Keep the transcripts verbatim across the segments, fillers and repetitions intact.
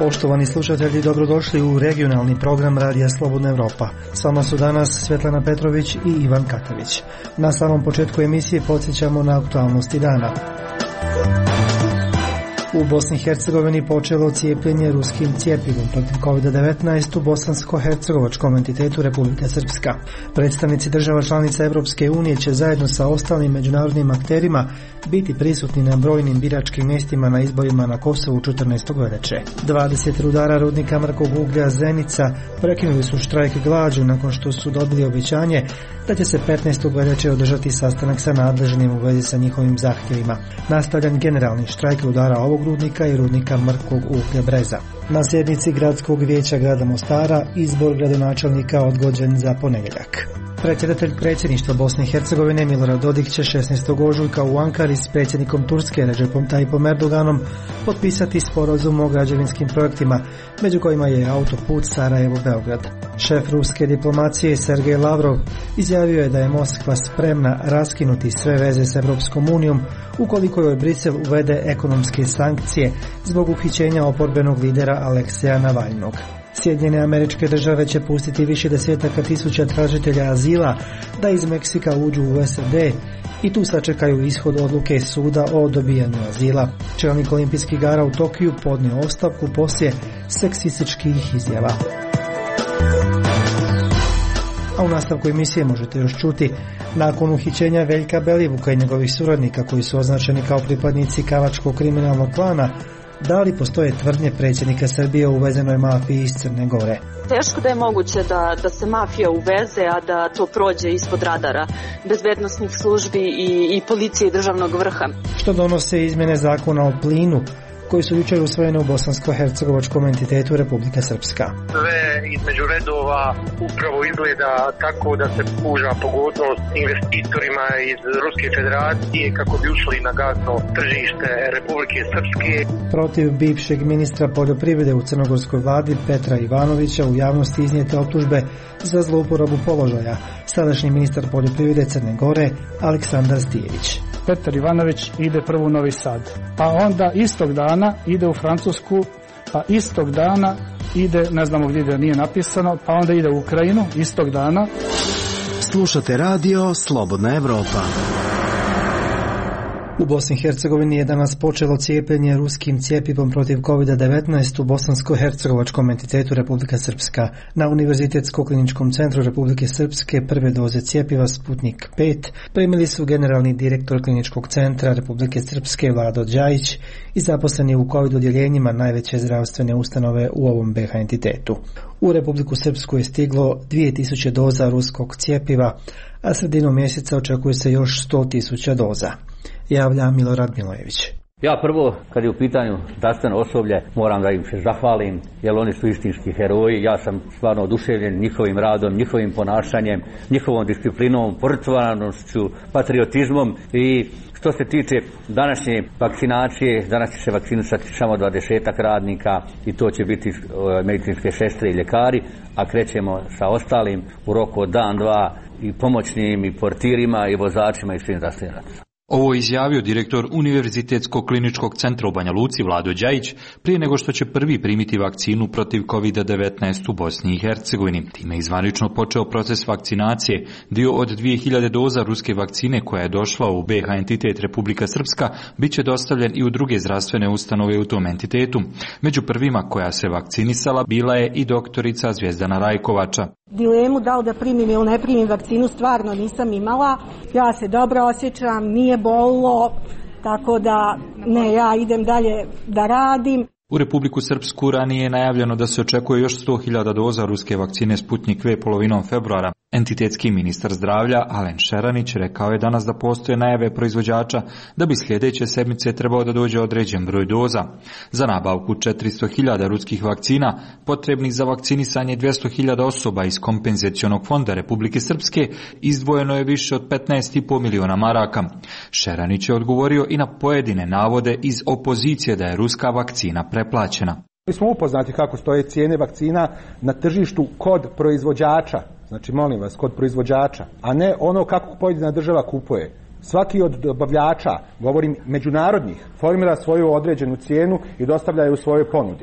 Poštovani slušatelji, dobrodošli u regionalni program Radija Slobodna Evropa. S vama su danas Svetlana Petrović i Ivan Katavić. Na samom početku emisije podsjećamo na aktualnosti dana. U Bosni i Hercegovini počelo cijepljenje ruskim cjepivom protiv kovid devetnaest u bosansko-hercegovačkom entitetu Republika Srpska. Predstavnici država članica Evropske unije će zajedno sa ostalim međunarodnim akterima biti prisutni na brojnim biračkim mjestima na izborima na Kosovu četrnaestog veljače. dvadeset rudara rudnika mrkog uglja Zenica prekinuli su štrajk glađu nakon što su dobili obećanje da će se petnaestog veljače održati sastanak sa nadležnim u vezi sa njihovim zahtjevima. Nastavljan generalni štrajk rudara ovog rudnika i rudnika mrkog uglja Breza. Na sjednici gradskog vijeća grada Mostara izbor gradonačelnika odgođen za ponedjeljak. Predsjedatelj predsjedništva Bosne i Hercegovine Milorad Dodik će šesnaestog ožujka u Ankari s predsjednikom Turske Recepom Tayyipom Erdoganom potpisati sporazum o građevinskim projektima, među kojima je autoput Sarajevo-Beograd. Šef ruske diplomacije Sergej Lavrov izjavio je da je Moskva spremna raskinuti sve veze s Evropskom unijom ukoliko joj Brisel uvede ekonomske sankcije zbog uhićenja oporbenog lidera Alekseja Navalnog. Sjedinjene Američke Države će pustiti više desetaka tisuća tražitelja azila da iz Meksika uđu u S A D i tu sačekaju ishod odluke suda o dobijanju azila. Čelnik olimpijskih igara u Tokiju podnio ostavku poslije seksističkih izjava. A u nastavku emisije možete još čuti, nakon uhićenja Veljka Belivuka i njegovih suradnika koji su označeni kao pripadnici Kavačkog kriminalnog klana, da li postoje tvrdnje predsjednika Srbije o uvezenoj mafiji iz Crne Gore? Teško da je moguće da, da se mafija uveze, a da to prođe ispod radara bezbednosnih službi i, i policije i državnog vrha. Što donose izmjene zakona o plinu koji su jučer usvojene u bosansko-hercegovačkom entitetu Republika Srpska? Sve između redova upravo izgleda tako da se pruža pogodnost investitorima iz Ruske federacije kako bi ušli na gasno tržište Republike Srpske. Protiv bivšeg ministra poljoprivrede u crnogorskoj vladi Petra Ivanovića u javnosti iznijete optužbe za zlouporabu položaja sadašnji ministar poljoprivrede Crne Gore Aleksandar Stijević. Petar Ivanović ide prvo u Novi Sad, pa onda istog dana ide u Francusku, pa istog dana ide, ne znamo gdje da nije napisano, pa onda ide u Ukrajinu istog dana. Slušate radio Slobodna Evropa. U Bosni i Hercegovini je danas počelo cijepljenje ruskim cjepivom protiv kovid devetnaest u bosansko-hercegovačkom entitetu Republika Srpska. Na Univerzitetskom kliničkom centru Republike Srpske prve doze cjepiva Sputnik pet primili su generalni direktor kliničkog centra Republike Srpske Vlado Đajić i zaposleni u kovid odjeljenjima najveće zdravstvene ustanove u ovom B iH entitetu. U Republiku Srpsku je stiglo dvije tisuće doza ruskog cjepiva, a sredinom mjeseca očekuje se još sto tisuća doza. Javlja Milorad Milojević. Ja prvo, kad je u pitanju zdravstveno osoblje, moram da im se zahvalim, jer oni su istinski heroji. Ja sam stvarno oduševljen njihovim radom, njihovim ponašanjem, njihovom disciplinom, požrtvovanošću, patriotizmom. I što se tiče današnje vakcinacije, danas će se vakcinisati samo dvadesetak radnika i to će biti medicinske sestre i ljekari, a krećemo sa ostalim u roku od dan, dva i pomoćnim i portirima i vozačima i svim zdravstvenim radnicima. Ovo je izjavio direktor Univerzitetskog kliničkog centra u Banja Luci Vlado Đajić prije nego što će prvi primiti vakcinu protiv kovid devetnaest u Bosni i Hercegovini. Time je izvanično počeo proces vakcinacije. Dio od dvije hiljade doza ruske vakcine koja je došla u B iH entitet Republika Srpska bit će dostavljen i u druge zdravstvene ustanove u tom entitetu. Među prvima koja se vakcinisala bila je i doktorica Zvijezdana Rajkovača. Dilemu da li da primim ili ne primim vakcinu stvarno nisam imala. Ja se dobro osjećam, nije bolilo, tako da ne, ja idem dalje da radim. U Republiku Srpsku ranije je najavljeno da se očekuje još sto hiljada doza ruske vakcine Sputnik V polovinom februara. Entitetski ministar zdravlja Alen Šeranić rekao je danas da postoje najave proizvođača da bi sljedeće sedmice trebao da dođe određen broj doza. Za nabavku četiristo hiljada ruskih vakcina, potrebnih za vakcinisanje dvjesto hiljada osoba iz kompenzacionog fonda Republike Srpske, izdvojeno je više od petnaest i pol miliona maraka. Šeranić je odgovorio i na pojedine navode iz opozicije da je ruska vakcina preplaćena. Mi smo upoznati kako stoje cijene vakcina na tržištu kod proizvođača, znači molim vas, kod proizvođača, a ne ono kako pojedina država kupuje. Svaki od dobavljača, govorim međunarodnih, formira svoju određenu cijenu i dostavlja je u svojoj ponudi.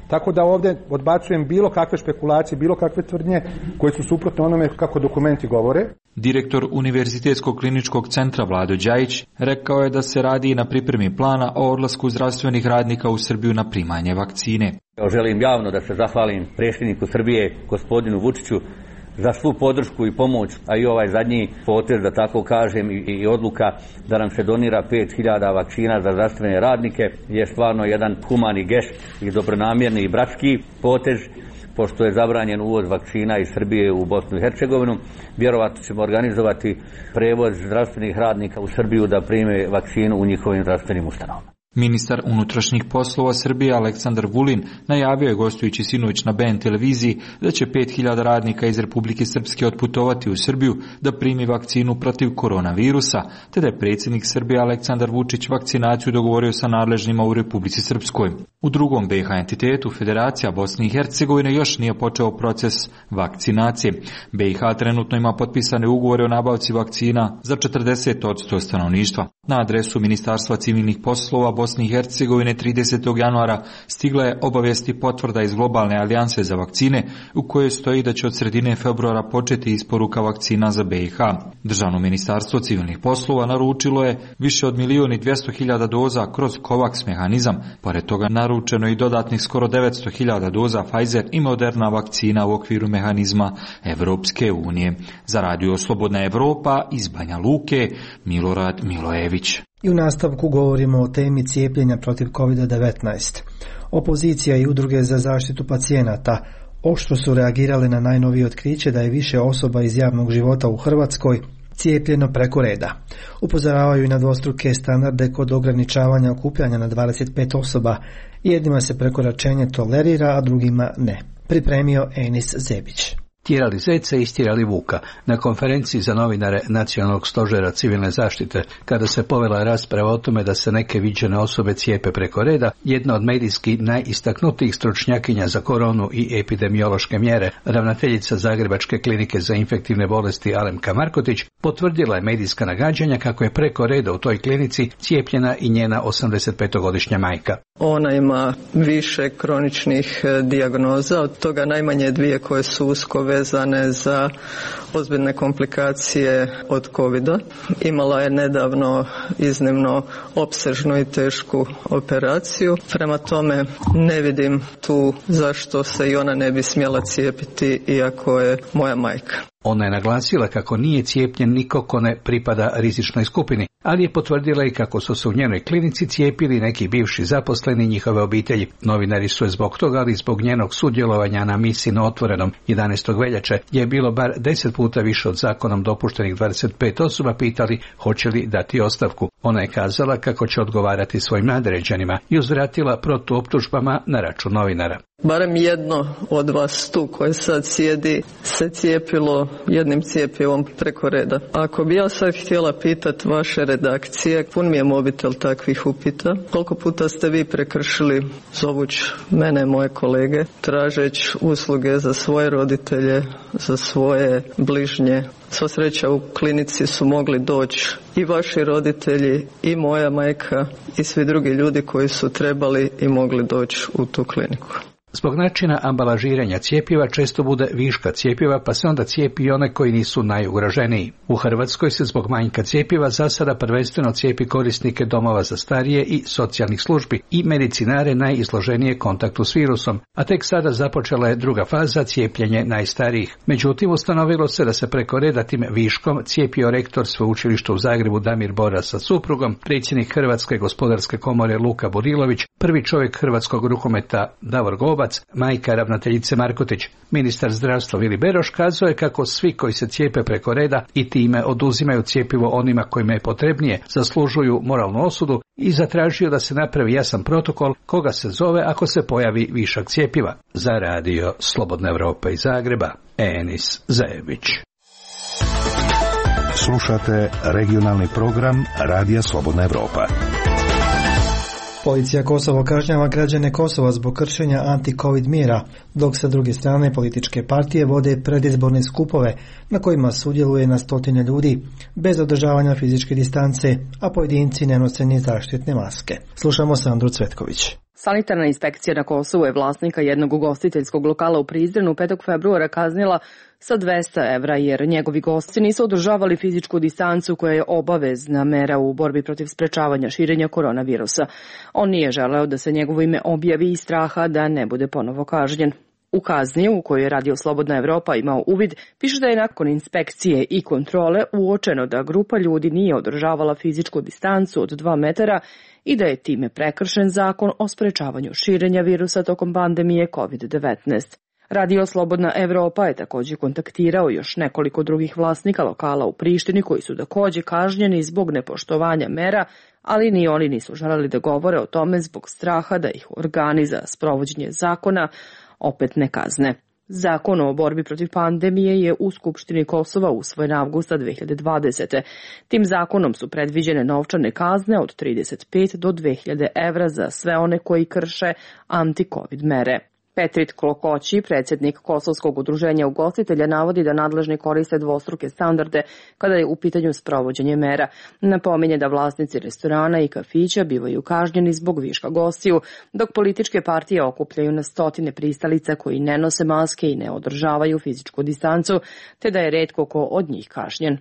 Tako da ovdje odbacujem bilo kakve špekulacije, bilo kakve tvrdnje koje su suprotne onome kako dokumenti govore. Direktor Univerzitetskog kliničkog centra Vlado Đajić rekao je da se radi na pripremi plana o odlasku zdravstvenih radnika u Srbiju na primanje vakcine. Želim javno da se zahvalim predsjedniku Srbije, gospodinu Vučiću, za svu podršku i pomoć, a i ovaj zadnji potez, da tako kažem, i, i odluka da nam se donira pet hiljada vakcina za zdravstvene radnike je stvarno jedan humani gest i dobronamjerni i bratski potez, pošto je zabranjen uvoz vakcina iz Srbije u Bosnu i Hercegovinu. Vjerovatno ćemo organizovati prevoz zdravstvenih radnika u Srbiju da prime vakcinu u njihovim zdravstvenim ustanovama. Ministar unutrašnjih poslova Srbije Aleksandar Vulin najavio je gostujući sinoć na B N televiziji da će pet hiljada radnika iz Republike Srpske otputovati u Srbiju da primi vakcinu protiv koronavirusa, te da je predsjednik Srbije Aleksandar Vučić vakcinaciju dogovorio sa nadležnima u Republici Srpskoj. U drugom B H entitetu Federacija Bosne i Hercegovine još nije počeo proces vakcinacije. B i H trenutno ima potpisane ugovore o nabavci vakcina za četrdeset posto stanovništva. Na adresu Ministarstva civilnih poslova Bosne i Hercegovine tridesetog januara stigla je obavijest i potvrda iz Globalne alijanse za vakcine u kojoj stoji da će od sredine februara početi isporuka vakcina za B i H. Državno ministarstvo civilnih poslova naručilo je više od milijun i dvjesto hiljada doza kroz COVAX mehanizam. Pored toga naručeno i dodatnih skoro devetsto hiljada doza Pfizer i Moderna vakcina u okviru mehanizma Evropske unije. Za Radio Slobodna Evropa iz Banja Luke, Milorad Milojević. I u nastavku govorimo o temi cijepljenja protiv kovid devetnaest. Opozicija i udruge za zaštitu pacijenata oštro su reagirale na najnovije otkriće da je više osoba iz javnog života u Hrvatskoj cijepljeno preko reda. Upozoravaju i na dvostruke standarde kod ograničavanja okupljanja na dvadeset pet osoba. Jednima se prekoračenje tolerira, a drugima ne. Pripremio Enis Zebić. Tjerali zeca i istjerali vuka. Na konferenciji za novinare Nacionalnog stožera civilne zaštite, kada se povela rasprava o tome da se neke viđene osobe cijepe preko reda, jedna od medijski najistaknutijih stručnjakinja za koronu i epidemiološke mjere, ravnateljica Zagrebačke klinike za infektivne bolesti Alemka Markotić, potvrdila je medijska nagađanja kako je preko reda u toj klinici cijepljena i njena osamdesetpetogodišnja majka. Ona ima više kroničnih dijagnoza, od toga najmanje dvije koje su usko vezane za ozbiljne komplikacije od covida. Imala je nedavno iznimno opsežnu i tešku operaciju. Prema tome ne vidim tu zašto se i ona ne bi smjela cijepiti iako je moja majka. Ona je naglasila kako nije cijepljen niko ko ne pripada rizičnoj skupini, ali je potvrdila i kako su se u njenoj klinici cijepili neki bivši zaposleni njihove obitelji. Novinari su je zbog toga, ali zbog njenog sudjelovanja na misiji na Otvorenom jedanaestog veljače je bilo bar deset puta više od zakonom dopuštenih dvadeset pet osoba pitali hoće li dati ostavku. Ona je kazala kako će odgovarati svojim nadređenima i uzvratila protuoptužbama na račun novinara. Barem jedno od vas tu koje sad sjedi se cijepilo jednim cijepivom preko reda. Ako bi ja sad htjela pitati vaše redakcije, pun mi je mobitel takvih upita, koliko puta ste vi prekršili zovuć mene, moje kolege, tražeć usluge za svoje roditelje, za svoje bližnje. Sva sreća u klinici su mogli doći i vaši roditelji i moja majka i svi drugi ljudi koji su trebali i mogli doći u tu kliniku. Zbog načina ambalažiranja cjepiva često bude viška cjepiva, pa se onda cijepi i one koji nisu najugroženiji. U Hrvatskoj se zbog manjka cjepiva za sada prvenstveno cijepi korisnike domova za starije i socijalnih službi i medicinare najizloženije kontaktu s virusom, a tek sada započela je druga faza, cijepljenje najstarijih. Međutim, ustanovilo se da se preko reda tim viškom cijepio rektor sveučilišta u Zagrebu Damir Bora sa suprugom, predsjednik Hrvatske gospodarske komore Luka Burilović, prvi čovjek hrvatskog rukometa Davor Gobac, majka ravnateljice Markotić. Ministar zdravstva Vili Beroš kazao je kako svi koji se cijepe preko reda i time oduzimaju cjepivo onima kojima je potrebnije zaslužuju moralnu osudu i zatražio da se napravi jasan protokol koga se zove ako se pojavi višak cjepiva. Za Radio Slobodna Evropa iz Zagreba, Enis Zajević. Slušate regionalni program Radija Slobodna Evropa. Policija Kosovo kažnjava građane Kosova zbog kršenja anti-covid mjera, dok sa druge strane političke partije vode predizborne skupove na kojima sudjeluje na stotine ljudi, bez održavanja fizičke distance, a pojedinci ne nose ni zaštitne maske. Slušamo Sandru Cvetković. Sanitarna inspekcija na Kosovu je vlasnika jednog ugostiteljskog lokala u Prizrenu petog februara kaznila sa dvesta evra jer njegovi gosti nisu održavali fizičku distancu koja je obavezna mera u borbi protiv sprečavanja širenja koronavirusa. On nije želeo da se njegovo ime objavi iz straha da ne bude ponovo kažnjen. U kazni u kojoj je Radio Slobodna Evropa imao uvid, piše da je nakon inspekcije i kontrole uočeno da grupa ljudi nije održavala fizičku distancu od dva metara i da je time prekršen zakon o sprečavanju širenja virusa tokom pandemije kovid devetnaest. Radio Slobodna Evropa je također kontaktirao još nekoliko drugih vlasnika lokala u Prištini koji su također kažnjeni zbog nepoštovanja mera, ali ni oni nisu želeli da govore o tome zbog straha da ih organi za sprovođenje zakona opet ne kazne. Zakon o borbi protiv pandemije je u Skupštini Kosova usvojen avgusta dve hiljade dvadesete. Tim zakonom su predviđene novčane kazne od trideset pet do dve hiljade evra za sve one koji krše anti-covid mere. Petrit Klokoći, predsjednik Kosovskog udruženja ugostitelja, navodi da nadležni koriste dvostruke standarde kada je u pitanju sprovođenje mera. Napominje da vlasnici restorana i kafića bivaju kažnjeni zbog viška gostiju, dok političke partije okupljaju na stotine pristalica koji ne nose maske i ne održavaju fizičku distancu, te da je retko ko od njih kažnjen.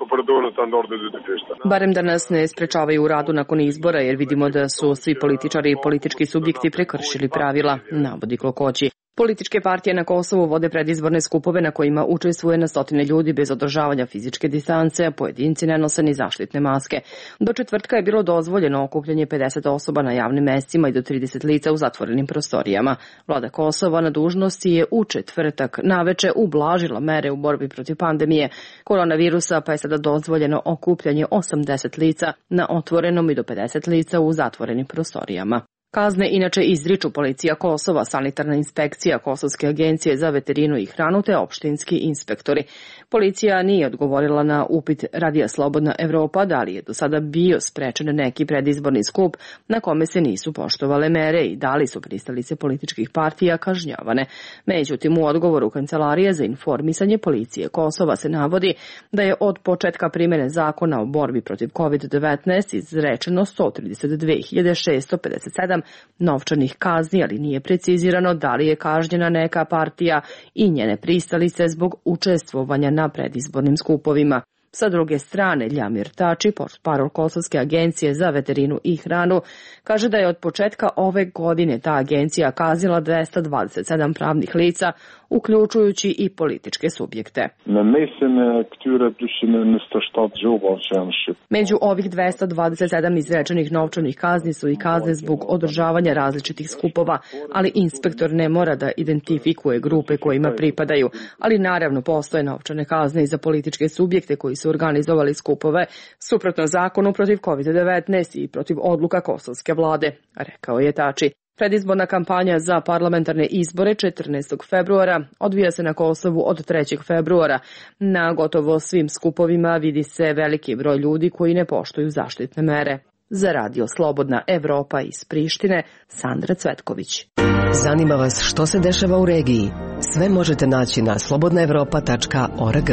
Barem da nas ne sprečavaju u radu nakon izbora, jer vidimo da su svi političari i politički subjekti prekršili pravila, navodi Klokoći. Političke partije na Kosovu vode predizborne skupove na kojima učestvuje na stotine ljudi bez održavanja fizičke distance, a pojedinci ne nose ni zaštitne maske. Do četvrtka je bilo dozvoljeno okupljanje pedeset osoba na javnim mestima i do trideset lica u zatvorenim prostorijama. Vlada Kosova na dužnosti je u četvrtak naveče ublažila mere u borbi protiv pandemije koronavirusa, pa je sada dozvoljeno okupljanje osamdeset lica na otvorenom i do pedeset lica u zatvorenim prostorijama. Kazne inače izriču policija Kosova, sanitarna inspekcija, Kosovske agencije za veterinu i hranu te opštinski inspektori. Policija nije odgovorila na upit Radija Slobodna Evropa da li je do sada bio sprečen neki predizborni skup na kome se nisu poštovale mere i da li su pristalice političkih partija kažnjavane. Međutim, u odgovoru Kancelarije za informisanje policije Kosova se navodi da je od početka primjene zakona o borbi protiv kovid devetnaest izrečeno sto trideset dve hiljade šessto pedeset sedam novčanih kazni, ali nije precizirano da li je kažnjena neka partija i njene pristalice zbog učestvovanja na predizbornim skupovima. Sa druge strane, Ljamir Tači, portparol Kosovske agencije za veterinu i hranu, kaže da je od početka ove godine ta agencija kaznila dvesta dvadeset sedam pravnih lica, uključujući i političke subjekte. Među ovih dvesta dvadeset sedam izrečenih novčanih kazni su i kazne zbog održavanja različitih skupova, ali inspektor ne mora da identifikuje grupe kojima pripadaju, ali naravno postoje novčane kazne i za političke subjekte koji su organizovali skupove suprotno zakonu protiv kovid devetnaest i protiv odluka kosovske vlade, rekao je Tači. Predizborna kampanja za parlamentarne izbore četrnaestog februara odvija se na Kosovu od trećeg februara. Na gotovo svim skupovima vidi se veliki broj ljudi koji ne poštuju zaštitne mere. Za Radio Slobodna Evropa iz Prištine, Sandra Cvetković. Zanima vas što se dešava u regiji? Sve možete naći na slobodna evropa tačka org.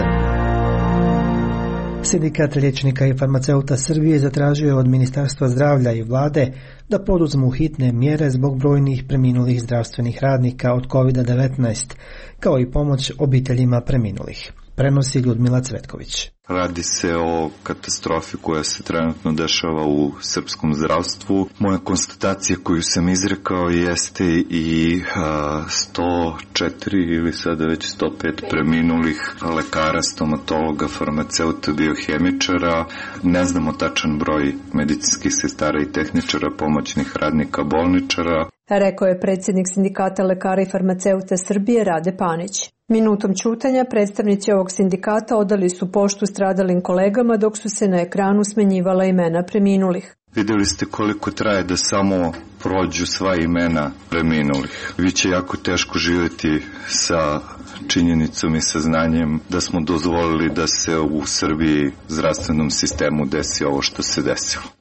Sindikat liječnika i farmaceuta Srbije zatražio je od Ministarstva zdravlja i vlade da poduzmu hitne mjere zbog brojnih preminulih zdravstvenih radnika od kovid devetnaest, kao i pomoć obiteljima preminulih. Prenosi Ljudmila Cvetković. Radi se o katastrofi koja se trenutno dešava u srpskom zdravstvu. Moja konstatacija koju sam izrekao jeste i a, sto četiri ili sada već sto pet preminulih lekara, stomatologa, farmaceuta, biohemičara. Ne znamo tačan broj medicinskih sestara i tehničara, pomoćnih radnika, bolničara. Rekao je predsjednik Sindikata lekara i farmaceuta Srbije Rade Panić. Minutom ćutanja predstavnici ovog sindikata odali su poštu stradalim kolegama dok su se na ekranu smenjivala imena preminulih. Vidjeli ste koliko traje da samo prođu sva imena preminulih. Biće jako teško živjeti sa činjenicom i saznanjem da smo dozvolili da se u Srbiji zdravstvenom sistemu desi ovo što se desilo.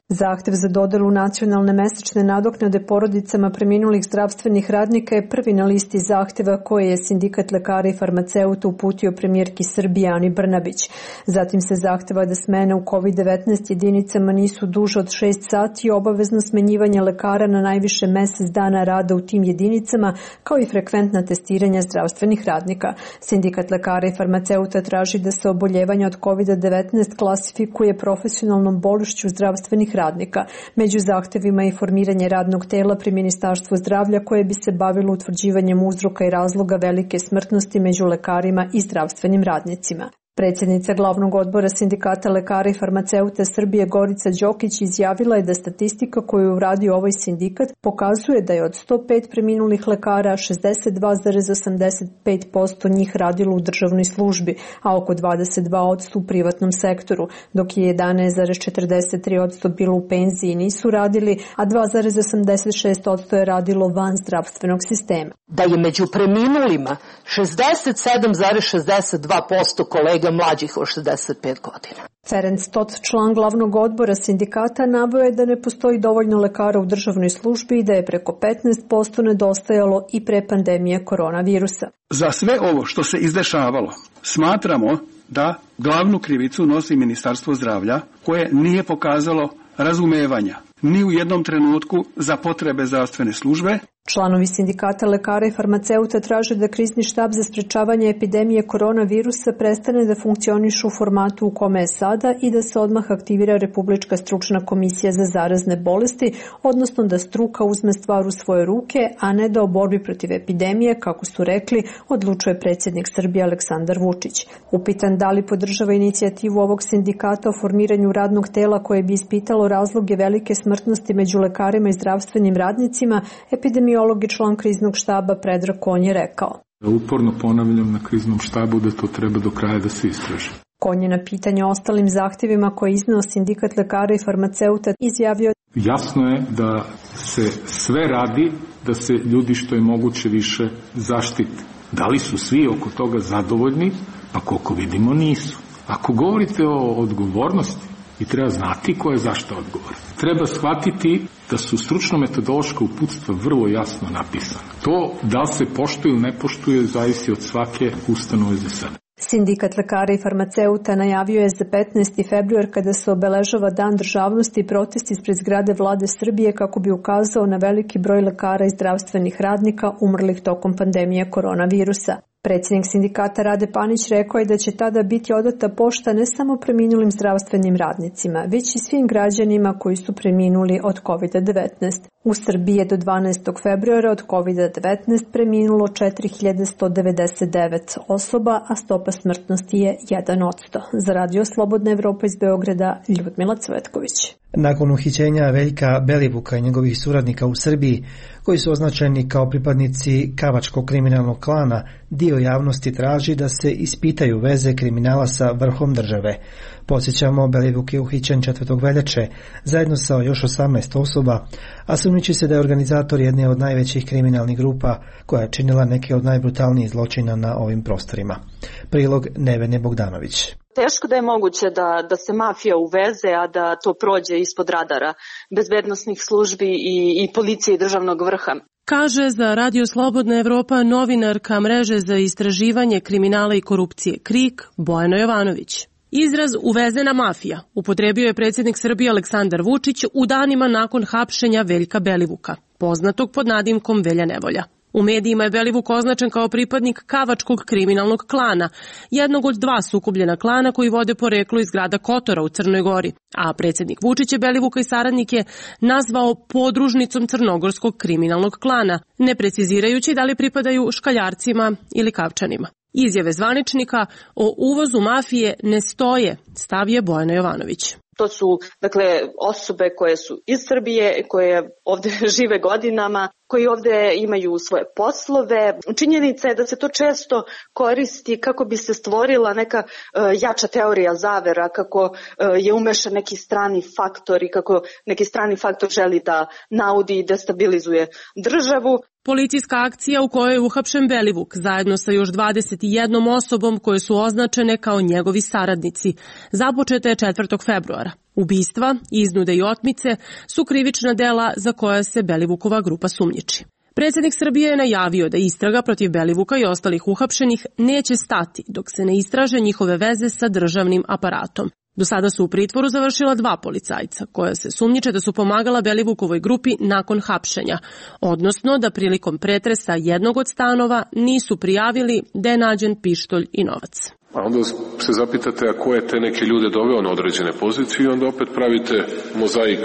Zahtev za dodelu nacionalne mesečne nadoknade porodicama preminulih zdravstvenih radnika je prvi na listi zahteva koje je Sindikat lekara i farmaceuta uputio premijerki Srbije Ani Brnabić. Zatim se zahteva da smene u kovid devetnaest jedinicama nisu duže od šest sati i obavezno smenjivanje lekara na najviše mesec dana rada u tim jedinicama, kao i frekventna testiranja zdravstvenih radnika. Sindikat lekara i farmaceuta traži da se oboljevanje od kovid devetnaest klasifikuje profesionalnom bolešću zdravstvenih radnika. Među zahtevima je formiranje radnog tela pri Ministarstvu zdravlja koje bi se bavilo utvrđivanjem uzroka i razloga velike smrtnosti među lekarima i zdravstvenim radnicima. Predsjednica glavnog odbora Sindikata lekara i farmaceuta Srbije Gorica Đokić izjavila je da statistika koju je uradio ovaj sindikat pokazuje da je od sto pet preminulih lekara šezdeset dva zarez osamdeset pet posto njih radilo u državnoj službi, a oko dvadeset dva posto u privatnom sektoru, dok je jedanaest zarez četrdeset tri posto bilo u penziji i nisu radili, a dva zarez osamdeset šest posto je radilo van zdravstvenog sistema. Da je među preminulima šezdeset sedam zarez šezdeset dva posto kolega mlađih od šezdeset pet godina. Ferenc Tot, član glavnog odbora sindikata, naveo je da ne postoji dovoljno lekara u državnoj službi i da je preko petnaest posto nedostajalo i pre pandemije koronavirusa. Za sve ovo što se izdešavalo, smatramo da glavnu krivicu nosi Ministarstvo zdravlja, koje nije pokazalo razumevanja ni u jednom trenutku za potrebe zdravstvene službe. Članovi Sindikata lekara i farmaceuta traže da krizni štab za sprečavanje epidemije koronavirusa prestane da funkcioniše u formatu u kome je sada i da se odmah aktivira Republička stručna komisija za zarazne bolesti, odnosno da struka uzme stvar u svoje ruke, a ne da o borbi protiv epidemije, kako su rekli, odlučuje predsjednik Srbije Aleksandar Vučić. Upitan da li podržava inicijativu ovog sindikata o formiranju radnog tela koje bi ispitalo razloge velike smrtnosti među lekarima i zdravstvenim radnicima, epidemija Epidemiolog i član kriznog štaba Predrag Konj je rekao. Uporno ponavljam na kriznom štabu da to treba do kraja da se istraži. Konj je na pitanje o ostalim zahtjevima koje je izneo Sindikat lekara i farmaceuta izjavio. Jasno je da se sve radi da se ljudi što je moguće više zaštite. Da li su svi oko toga zadovoljni? Pa koliko vidimo nisu. Ako govorite o odgovornosti, i treba znati ko je zašto odgovoran. Treba shvatiti da su stručno-metodološka uputstva vrlo jasno napisana. To da li se poštuje ili ne poštuje zavisi od svake ustanove za sebe. Sindikat lekara i farmaceuta najavio je za petnaesti februar kada se obeležava Dan državnosti i protest ispred zgrade Vlade Srbije kako bi ukazao na veliki broj lekara i zdravstvenih radnika umrlih tokom pandemije koronavirusa. Predsjednik sindikata Rade Panić rekao je da će tada biti odata pošta ne samo preminulim zdravstvenim radnicima, već i svim građanima koji su preminuli od kovid devetnaest. U Srbiji je do dvanaestog februara od kovid devetnaest preminulo četiri hiljade sto devedeset devet osoba, a stopa smrtnosti je jedan posto. Za Radio Slobodna Evropa iz Beograda, Ljudmila Cvetković. Nakon uhićenja Veljka Belivuka i njegovih suradnika u Srbiji, koji su označeni kao pripadnici Kavačkog kriminalnog klana, dio javnosti traži da se ispitaju veze kriminala sa vrhom države. Podsjećamo, Belivuk je uhićen četvrtog veljače zajedno sa još osamnaest osoba, a sumnjiči se da je organizator jedne od najvećih kriminalnih grupa koja je činila neke od najbrutalnijih zločina na ovim prostorima. Prilog Nevene Bogdanović. Teško da je moguće da, da se mafija uveze, a da to prođe ispod radara bezbednosnih službi i, i policije i državnog vrha. Kaže za Radio Slobodna Evropa novinarka mreže za istraživanje kriminala i korupcije KRIK Bojana Jovanović. Izraz uvezena mafija upotrebio je predsjednik Srbije Aleksandar Vučić u danima nakon hapšenja Veljka Belivuka, poznatog pod nadimkom Velja Nevolja. U medijima je Belivuk označen kao pripadnik Kavačkog kriminalnog klana, jednog od dva sukobljena klana koji vode poreklo iz grada Kotora u Crnoj Gori, a predsjednik Vučić je Belivuka i saradnike nazvao podružnicom crnogorskog kriminalnog klana, ne precizirajući da li pripadaju škaljarcima ili kavčanima. Izjave zvaničnika o uvozu mafije ne stoje, stav je Bojana Jovanović. To su, dakle, osobe koje su iz Srbije, koje ovdje žive godinama, koji ovdje imaju svoje poslove. Činjenica je da se to često koristi kako bi se stvorila neka uh, jača teorija zavera, kako uh, je umešan neki strani faktor i kako neki strani faktor želi da naudi i destabilizuje državu. Policijska akcija u kojoj je uhapšen Belivuk zajedno sa još dvadeset jednom osobom koje su označene kao njegovi saradnici započeta je četvrtog februara. Ubistva, iznude i otmice su krivična dela za koja se Belivukova grupa sumnjiči. Predsjednik Srbije je najavio da istraga protiv Belivuka i ostalih uhapšenih neće stati dok se ne istraže njihove veze sa državnim aparatom. Do sada su u pritvoru završila dva policajca, koja se sumnjiče da su pomagala Belivukovoj grupi nakon hapšenja, odnosno da prilikom pretresa jednog od stanova nisu prijavili da je nađen pištolj i novac. A onda se zapitate, a ko je te neke ljude doveo na određene pozicije i onda opet pravite mozaik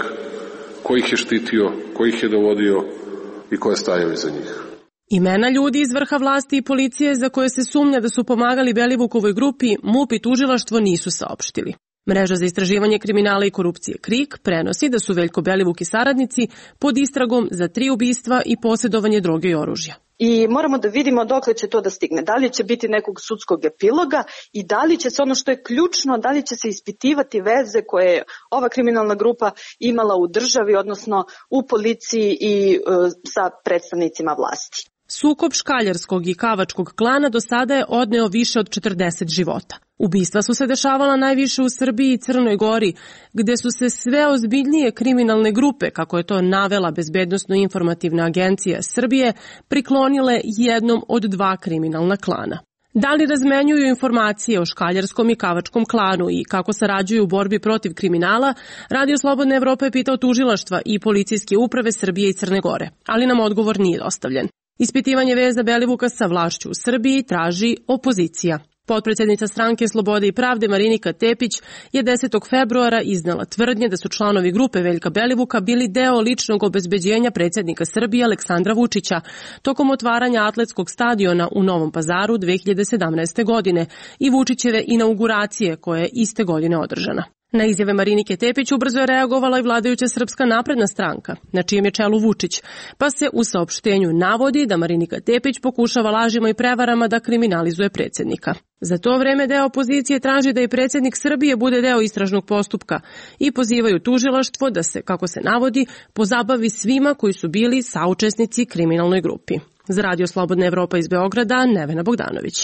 ko ih je štitio, ko ih je dovodio i ko je stajao iza njih. Imena ljudi iz vrha vlasti i policije za koje se sumnja da su pomagali Belivukovoj grupi MUP i tužilaštvo nisu saopštili. Mreža za istraživanje kriminala i korupcije KRIK prenosi da su Veljko Belivuk i saradnici pod istragom za tri ubistva i posjedovanje droge i oružja. I moramo da vidimo dokle će to da stigne. Da li će biti nekog sudskog epiloga i da li će se, ono što je ključno, da li će se ispitivati veze koje je ova kriminalna grupa imala u državi, odnosno u policiji i e, sa predstavnicima vlasti. Sukob škaljarskog i kavačkog klana do sada je odneo više od četrdeset života. Ubistva su se dešavala najviše u Srbiji i Crnoj Gori, gde su se sve ozbiljnije kriminalne grupe, kako je to navela Bezbednosno-informativna agencija Srbije, priklonile jednom od dva kriminalna klana. Da li razmenjuju informacije o škaljarskom i kavačkom klanu i kako sarađuju u borbi protiv kriminala, Radio Slobodna Evropa je pitao tužilaštva i policijske uprave Srbije i Crne Gore, ali nam odgovor nije dostavljen. Ispitivanje veza Belivuka sa vlašću u Srbiji traži opozicija. Potpredsjednica stranke Slobode i pravde Marinika Tepić je desetog februara iznela tvrdnje da su članovi grupe Veljka Belivuka bili deo ličnog obezbeđenja predsjednika Srbije Aleksandra Vučića tokom otvaranja atletskog stadiona u Novom Pazaru dve hiljade sedamnaeste. godine i Vučićeve inauguracije koja je iste godine održana. Na izjave Marinike Tepić ubrzo je reagovala i vladajuća Srpska napredna stranka, na čijem je čelu Vučić, pa se u saopštenju navodi da Marinika Tepić pokušava lažima i prevarama da kriminalizuje predsjednika. Za to vreme deo opozicije traži da i predsjednik Srbije bude deo istražnog postupka i pozivaju tužilaštvo da se, kako se navodi, pozabavi svima koji su bili saučesnici kriminalnoj grupi. Za Radio Slobodna Evropa iz Beograda, Nevena Bogdanović.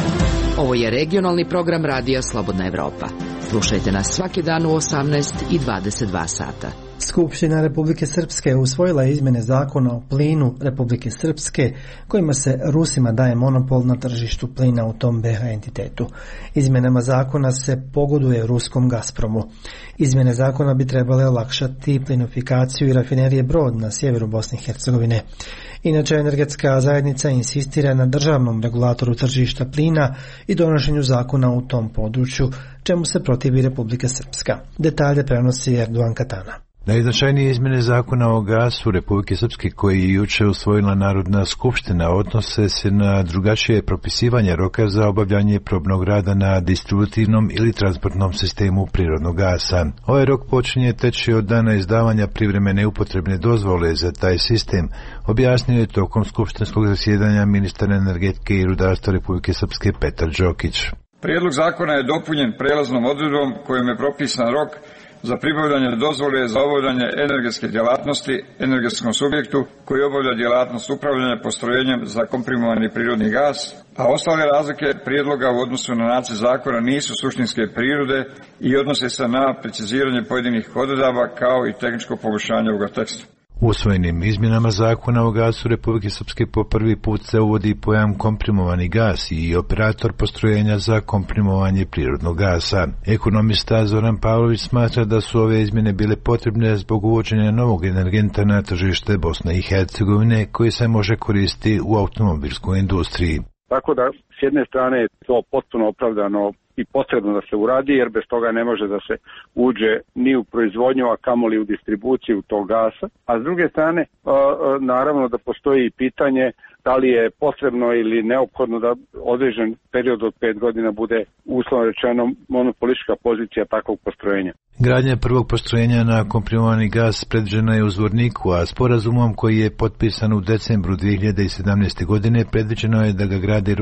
Ovo je regionalni program Radija Slobodna Evropa. Slušajte nas svaki dan u osamnaest i dvadeset dva sata. Skupština Republike Srpske usvojila izmjene zakona o plinu Republike Srpske kojima se Rusima daje monopol na tržištu plina u tom be ha entitetu. Izmjenama zakona se pogoduje ruskom Gazpromu. Izmjene zakona bi trebale olakšati plinofikaciju i rafinerije Brod na sjeveru Bosne i Hercegovine. Inače, energetska zajednica insistira na državnom regulatoru tržišta plina i donošenju zakona u tom području, čemu se protivi Republika Srpska. Detalje prenosi Erdogan Katana. Najznačajnije izmjene zakona o gasu Republike Srpske koji je juče usvojila Narodna skupština odnose se na drugačije propisivanje roka za obavljanje probnog rada na distributivnom ili transportnom sistemu prirodnog gasa. Ovaj rok počinje teći od dana izdavanja privremene upotrebne dozvole za taj sistem, objasnio je tokom skupštinskog zasjedanja ministar energetike i rudarstva Republike Srpske Petar Đokić. Prijedlog zakona je dopunjen prelaznom odredbom kojom je propisan rok za pribavljanje dozvole za obavljanje energetske djelatnosti energetskom subjektu koji obavlja djelatnost upravljanja postrojenjem za komprimovani prirodni gas, a ostale razlike prijedloga u odnosu na nacrt zakona nisu suštinske prirode i odnose se na preciziranje pojedinih odredaba kao i tehničko poboljšanje ovoga teksta. Usvojenim izmjenama zakona o gasu Republike Srpske po prvi put se uvodi pojam komprimovani gas i operator postrojenja za komprimovanje prirodnog gasa. Ekonomista Zoran Pavlović smatra da su ove izmjene bile potrebne zbog uvođenja novog energenta na tržište Bosne i Hercegovine koji se može koristiti u automobilskoj industriji. Tako da s jedne strane je to potpuno opravdano i potrebno da se uradi, jer bez toga ne može da se uđe ni u proizvodnju, a kamoli u distribuciju tog gasa. A s druge strane, naravno da postoji pitanje da li je potrebno ili neophodno da određen period od pet godina bude uslovno rečeno monopolistička pozicija takvog postrojenja. Gradnja prvog postrojenja na komprimovani gas predviđena je u Zvorniku, a sporazumom koji je potpisan u decembru dve hiljade sedamnaeste. godine predviđeno je da ga gradi ruska naftna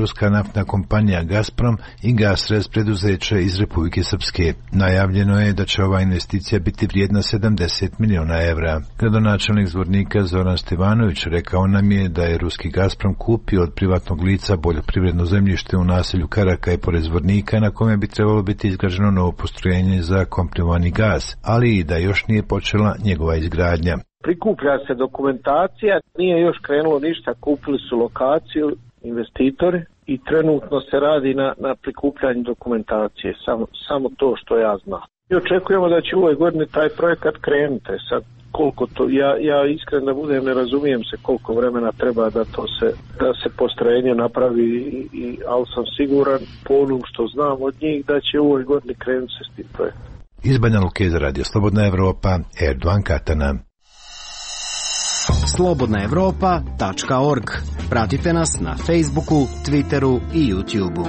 naftna kompanija Gazprom i Gasrez preduzeće iz Republike Srpske. Najavljeno je da će ova investicija biti vrijedna sedamdeset miliona evra. Gradonačelnik Zvornika Zoran Stevanović rekao nam je da je ruski Gazprom kupio od privatnog lica poljoprivredno zemljište u naselju Karakaj pored Zvornika na kome bi trebalo biti izgrađeno novo postrojenje za komprimovani gaz, ali i da još nije počela njegova izgradnja. Prikuplja se dokumentacija, nije još krenulo ništa, kupili su lokaciju investitori i trenutno se radi na, na prikupljanju dokumentacije, samo, samo to što ja znam. I očekujemo da će u ovoj godini taj projekat krenuti. Sad koliko to, ja, ja iskreno da budem, ne razumijem se koliko vremena treba da to se, da se postrojenje napravi, i, i, ali sam siguran po onom što znam od njih da će u ovoj godini krenuti se s tim projektom. Iz Banja Luke za Radio Slobodna Evropa, Erdogan Katana. slobodna evropa tačka org. Pratite nas na Facebooku, Twitteru i YouTubeu.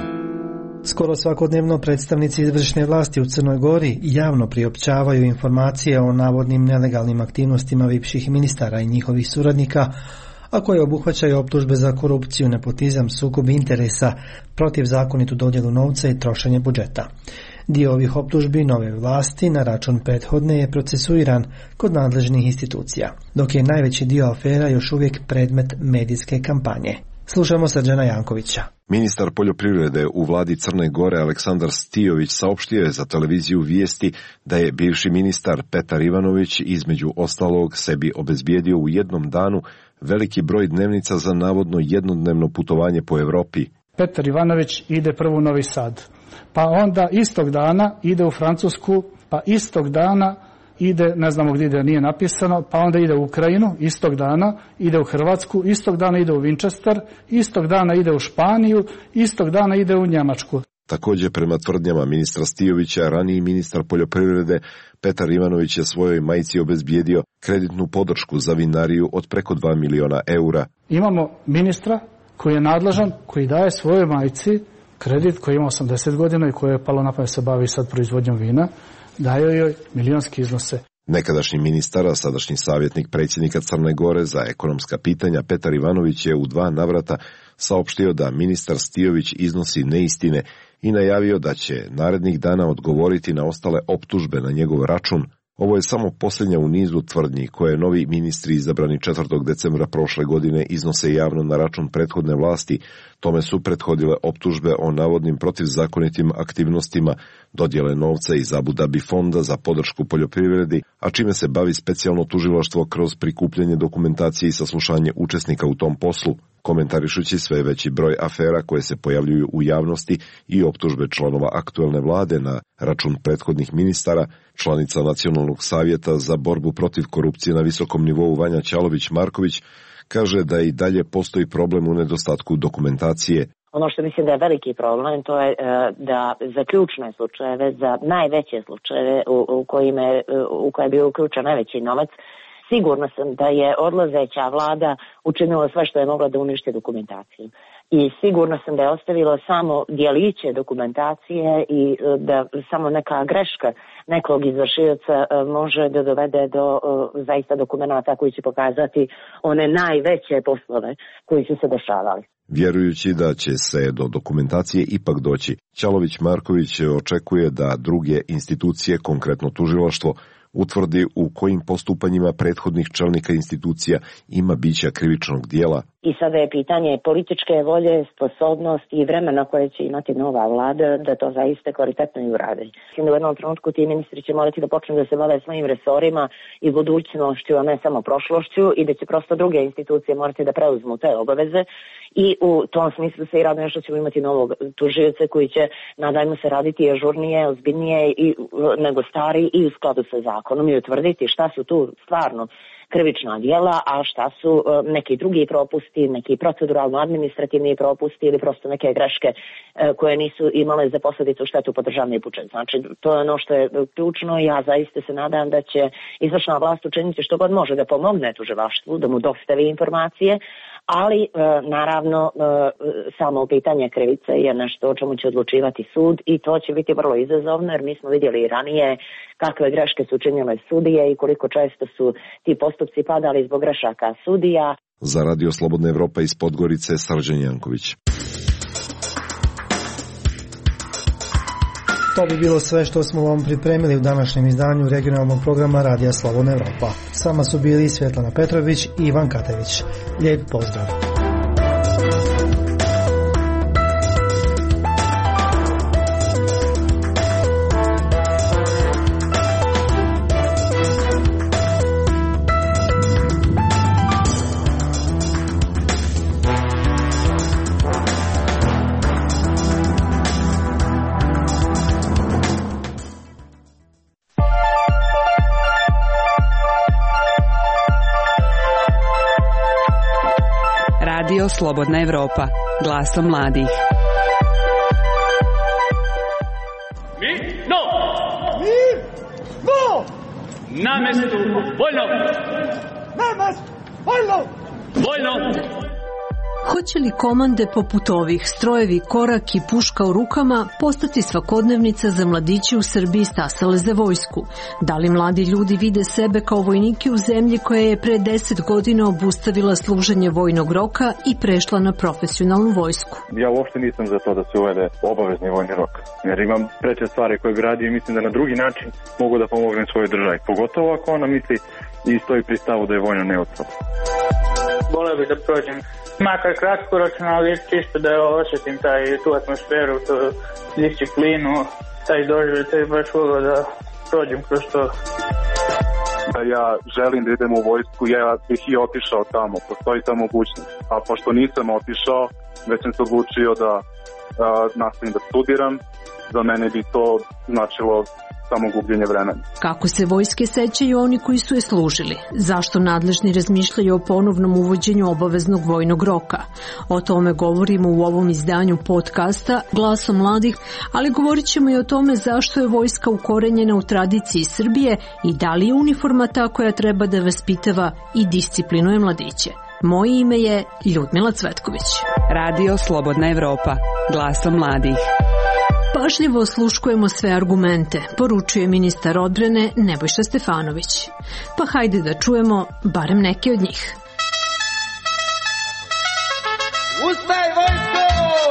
Skoro svakodnevno predstavnici izvršne vlasti u Crnoj Gori javno priopćavaju informacije o navodnim nelegalnim aktivnostima bivših ministara i njihovih suradnika, a koje obuhvaćaju optužbe za korupciju, nepotizam, sukob interesa, protivzakonitu dodjelu novca i trošenje budžeta. Dio ovih optužbi nove vlasti na račun prethodne je procesuiran kod nadležnih institucija, dok je najveći dio afera još uvijek predmet medijske kampanje. Slušamo Srđana Jankovića. Ministar poljoprivrede u vladi Crne Gore Aleksandar Stijović saopštio je za televiziju Vijesti da je bivši ministar Petar Ivanović između ostalog sebi obezbijedio u jednom danu veliki broj dnevnica za navodno jednodnevno putovanje po Evropi. Petar Ivanović ide prvo u Novi Sad, pa onda istog dana ide u Francusku, pa istog dana ide, ne znamo gdje ide, nije napisano, pa onda ide u Ukrajinu, istog dana ide u Hrvatsku, istog dana ide u Winchester, istog dana ide u Španiju, istog dana ide u Njemačku. Također, prema tvrdnjama ministra Stijovića, raniji ministar poljoprivrede Petar Ivanović je svojoj majci obezbijedio kreditnu podršku za vinariju od preko dva miliona eura. Imamo ministra koji je nadležan, koji daje svojoj majci kredit, koji ima osamdeset godina i koji je palo na pamet se bavi sad proizvodnjom vina, daje joj milionski iznose. Nekadašnji ministar, a sadašnji savjetnik predsjednika Crne Gore za ekonomska pitanja Petar Ivanović je u dva navrata saopštio da ministar Stijović iznosi neistine i najavio da će narednih dana odgovoriti na ostale optužbe na njegov račun. Ovo je samo posljednja u nizu tvrdnji koje novi ministri izabrani četvrtog decembra prošle godine iznose javno na račun prethodne vlasti. Tome su prethodile optužbe o navodnim protivzakonitim aktivnostima, dodjele novca iz Abu Dhabi fonda za podršku poljoprivredi, a čime se bavi specijalno tužilaštvo kroz prikupljanje dokumentacije i saslušanje učesnika u tom poslu, komentarišući sve veći broj afera koje se pojavljuju u javnosti i optužbe članova aktuelne vlade na račun prethodnih ministara. Članica Nacionalnog savjeta za borbu protiv korupcije na visokom nivou Vanja Ćalović-Marković kaže da i dalje postoji problem u nedostatku dokumentacije. Ono što mislim da je veliki problem, to je da za ključne slučajeve, za najveće slučajeve u, u, kojime, u koje je bio uključen najveći novac, sigurno sam da je odlazeća vlada učinila sve što je mogla da uništi dokumentaciju. I sigurno sam da je ostavilo samo dijeliće dokumentacije i da samo neka greška nekog izvršioca može da dovede do zaista dokumenta koji će pokazati one najveće poslove koji su se dešavali. Vjerujući da će se do dokumentacije ipak doći, Ćalović-Marković očekuje da druge institucije, konkretno tužilaštvo, utvrdi u kojim postupanjima prethodnih čelnika institucija ima bića krivičnog dijela. I sada je pitanje političke volje, sposobnosti i vremena koje će imati nova vlada da to zaista kvalitetno i uradi. Mislim da u jednom trenutku ti ministri će morati da počnu da se bave svojim resorima i budućnošću, a ne samo prošlošću, i da će prosto druge institucije morati da preuzmu te obaveze. I u tom smislu se i raduje što ćemo imati novog tužioca koji će, nadajmo se, raditi ažurnije, ozbiljnije i, nego stari i u skladu sa zakonom i utvrditi šta su tu stvarno krivična djela, a šta su uh, neki drugi propusti, neki proceduralno-administrativni propusti ili prosto neke greške uh, koje nisu imale za posljedicu štetu po državni budžet. Znači, to je ono što je ključno i ja zaista se nadam da će izvršna vlast učiniti što god može da pomogne tužilaštvu, da mu dostavi informacije, ali uh, naravno uh, samo pitanje krivice je nešto o čemu će odlučivati sud i to će biti vrlo izazovno jer mi smo vidjeli i ranije kakve greške su učinile sudije i koliko često su ti postupci padali zbog grešaka sudija. Za Radio Slobodna Evropa iz Podgorice, Srđan Janković. To bi bilo sve što smo vam pripremili u današnjem izdanju regionalnog programa Radija Slobodna Evropa. S vama su bili Svetlana Petrović i Ivan Katević. Lijep pozdrav! Slobodna Evropa, glasom mladih. Mi? No! Mi? No! Na mestu vojno! Na mestu vojno! Vojno! Hoće li komande poput ovih, strojevi, korak i puška u rukama, postati svakodnevnica za mladiće u Srbiji stasale za vojsku? Da li mladi ljudi vide sebe kao vojnike u zemlji koja je pre deset godina obustavila služenje vojnog roka i prešla na profesionalnu vojsku? Ja uopšte nisam za to da se uvede obavezni vojni rok, jer imam preče stvari koje bi radio i mislim da na drugi način mogu da pomognem svojoj državi, pogotovo ako ona misli i stoji pri stavu da je vojno neutralno. Voleo bih da prođem makar kratkoročno, ali čisto da osjetim taj, tu atmosferu, tu disciplinu, taj doživljaj, baš volio da prođem kroz to. Ja želim da idem u vojsku, ja bih i otišao tamo, postoji ta mogućnost. A pošto nisam otišao, već sam se odlučio da a, nastavim da studiram, za mene bi to značilo samo gubljenje vremena. Kako se vojske sećaju oni koji su je služili? Zašto nadležni razmišljaju o ponovnom uvođenju obaveznog vojnog roka? O tome govorimo u ovom izdanju podcasta Glasom mladih, ali govorit ćemo i o tome zašto je vojska ukorenjena u tradiciji Srbije i da li je uniforma ta koja treba da vaspitava i disciplinuje mladiće. Moje ime je Ljudmila Cvetković. Radio Slobodna Evropa, glasom mladih. Pažljivo osluškujemo sve argumente, poručuje ministar odbrane Nebojša Stefanović. Pa hajde da čujemo barem neke od njih. Ustaj vojsko!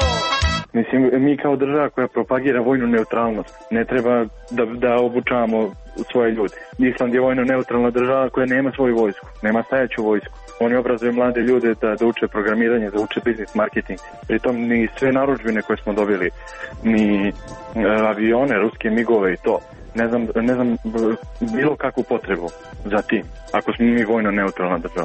Mislim, mi kao država koja propagira vojnu neutralnost, ne treba da, da obučavamo svoje ljude. Island je vojno neutralna država koja nema svoju vojsku, nema stajaću vojsku. Oni obrazuju mlade ljude da, da uče programiranje, da uče biznis marketing. Pritom ni sve narudžbine koje smo dobili, ni e, avione, ruske migove i to, ne znam, ne znam bilo kakvu potrebu za tim, ako smo mi vojno neutralna država.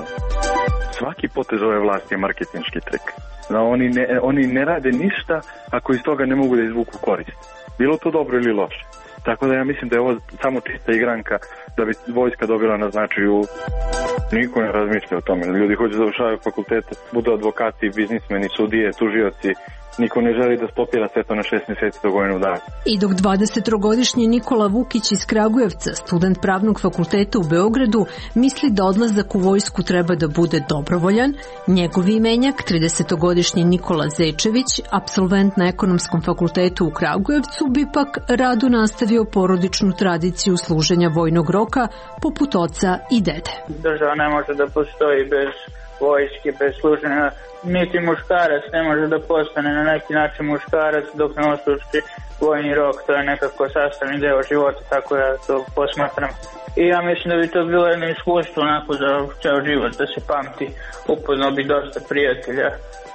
Svaki potez ove vlasti je marketinški trik. Da oni, ne, oni ne rade ništa ako iz toga ne mogu da izvuku korist. Bilo to dobro ili loše. Tako da ja mislim da je ovo samo čista igranka da bi vojska dobila na značaju. Niko ne razmišlja o tome. Ljudi hoće da završavaju fakultete, budu advokati, biznismeni, sudije, tužioci. Niko ne želi da stopira sve to na šest mjeseci do godinu dana. I dok dvadesettrogodišnji Nikola Vukić iz Kragujevca, student pravnog fakulteta u Beogradu, misli da odlazak u vojsku treba da bude dobrovoljan, njegov imenjak, tridesetogodišnji Nikola Zečević, absolvent na ekonomskom fakultetu u Kragujevcu, bi pak rado nastavio porodičnu tradiciju služenja vojnog roka poput oca i dede. Država ne može da postoji bez vojske, bez služenja. Niti muškarac ne može da postane na neki način muškarac dok ne osluži vojni rok. To je nekako sastavni deo života, tako ja to posmatram. I ja mislim da bi to bilo jedno iskustvo onako za ceo život, da se pamti. Upoznao bi dosta prijatelja,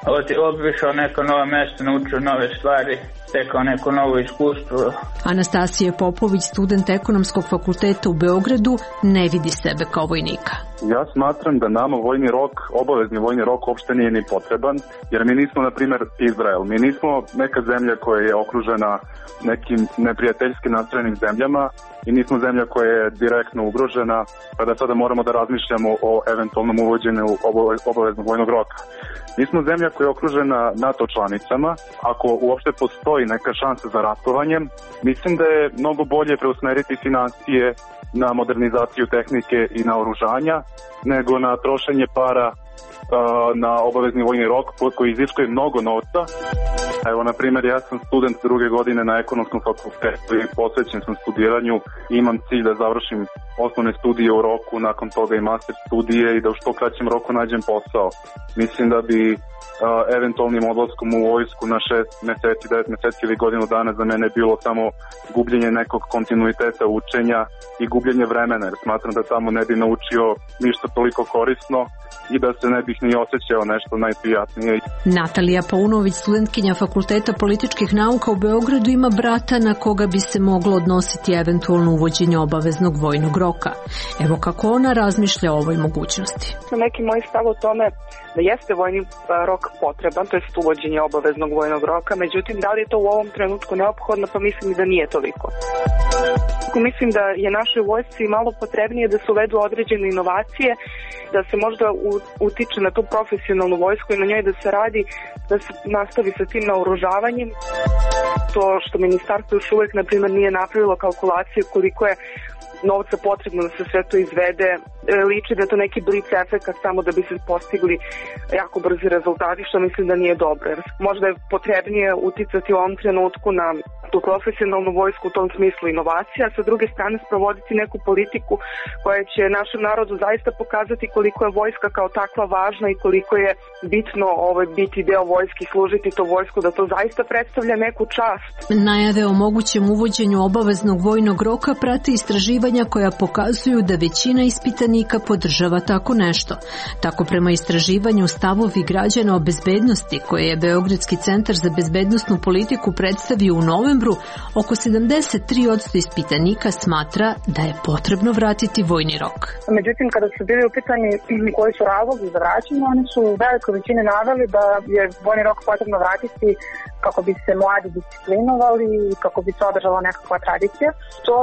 obišao neka nova mesta, naučio nove stvari, tekao neko novo iskustvo. Anastasija Popović, student ekonomskog fakulteta u Beogradu, ne vidi sebe kao vojnika. Ja smatram da nama vojni rok, obavezni vojni rok uopšte nije ni potreban, jer mi nismo, na primjer, Izrael. Mi nismo neka zemlja koja je okružena nekim neprijateljski nastrojenim zemljama i nismo zemlja koja je direktno ugrožena, pa da sada moramo da razmišljamo o eventualnom uvođenju obaveznog vojnog roka. Mi smo zemlja koja je okružena NATO članicama. Ako uopšte postoji neka šansa za ratovanjem, mislim da je mnogo bolje preusmeriti financije na modernizaciju tehnike i na oružanja, nego na trošenje para na obavezni vojni rok koji iziskuje mnogo novca. Evo, na primjer, ja sam student druge godine na ekonomskom fakultetu i posvećen sam studiranju i imam cilj da završim osnovne studije u roku, nakon toga i master studije i da u što kraćem roku nađem posao. Mislim da bi uh, eventualnim odlaskom u vojsku na šest meseci, devet meseci ili godinu dana za mene bilo samo gubljenje nekog kontinuiteta učenja i gubljenje vremena, jer smatram da tamo ne bi naučio ništa toliko korisno i da se ne bih ni osjećao nešto najprijatnije. Natalija Paunović, studentkinja Fakulteta političkih nauka u Beogradu, ima brata na koga bi se moglo odnositi eventualno uvođenje obaveznog vojnog roka. Evo kako ona razmišlja o ovoj mogućnosti. Neki moj stav o tome da jeste vojni rok potreban, to je uvođenje obaveznog vojnog roka, međutim da li je to u ovom trenutku neophodno, pa mislim da nije toliko. Mislim da je našoj vojsci malo potrebnije da se uvedu određene inovacije, da se možda utiče na tu profesionalnu vojsku i na njoj da se radi, da se nastavi sa tim naoružavanjem. To što ministarstvo još uvek, na primjer, nije napravilo kalkulaciju koliko je novca potrebno da se sve to izvede, liči da je to neki blic efekat samo da bi se postigli jako brzi rezultati, što mislim da nije dobro. Jer možda je potrebnije uticati u ovom trenutku na tu profesionalnu vojsku, u tom smislu inovacija, a sa druge strane sprovoditi neku politiku koja će našem narodu zaista pokazati koliko je vojska kao takva važna i koliko je bitno ovaj, biti deo vojske, služiti to vojsku, da to zaista predstavlja neku čast. Najave o mogućem uvođenju obaveznog vojnog roka prate istraživanja koja pokazuju da većina ispitanika podržava tako nešto. Tako prema istraživanju stavovi građana o bezbednosti koje je Beogradski centar za bezbednosnu politiku predstavio u novembru, oko sedamdeset tri posto ispitanika smatra da je potrebno vratiti vojni rok. Međutim, kada su bili upitani koji su razlozi za vraćanje, oni su u velikoj većini naveli da je vojni rok potrebno vratiti kako bi se mladi disciplinovali i kako bi se održala nekakva tradicija. To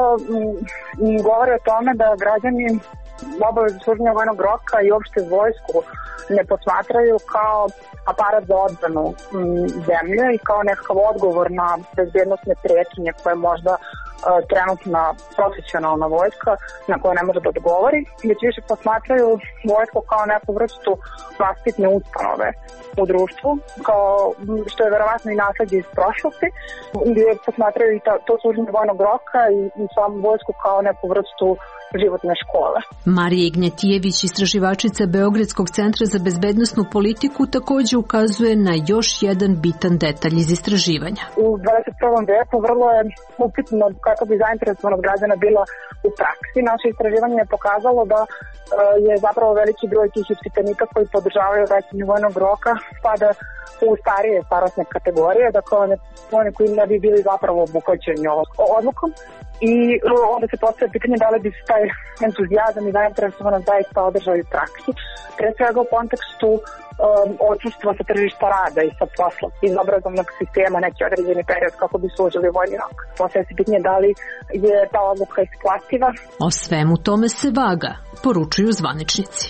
m, govori o tome da građani obavezu služenja vojnog roka i uopšte vojsku ne posmatraju kao aparat za odbranu m, zemlje i kao nekakav odgovor na bezbednostne prijetnje koje možda e, trenutna profesionalna vojska na koju ne može da odgovori, već više posmatraju vojsku kao neku vrstu vaspitne ustanove u društvu, kao što je verovatno i nasleđe iz prošlosti, gdje posmatraju i ta, to služenje vojnog roka i, i samu vojsku kao neku vrstu životne škole. Marija Ignjetijević, istraživačica Beogradskog centra za bezbednosnu politiku, također ukazuje na još jedan bitan detalj iz istraživanja. U dvadeset prvom veku vrlo je upitno kako bi zainteresovanost građana bila u praksi. Naše istraživanje je pokazalo da je zapravo veliki broj tih ispitanika koji podržavaju vraćanje vojnog roka spada u starije starosne kategorije, dakle oni koji ne bi bili zapravo obuhvaćeni ovom odlukom. I onda se postavlja pitanje da li bi se taj entuzijazam i zainteresovanost zaista održao u praksi. Pre svega u kontekstu um, odsustva sa tržišta rada i sa posla iz obrazovnog sistema neki određeni period kako bi služili vojni rok. Postavlja se pitanje da li je ta odluka isplativa. O svemu tome se vaga, poručuju zvaničnici.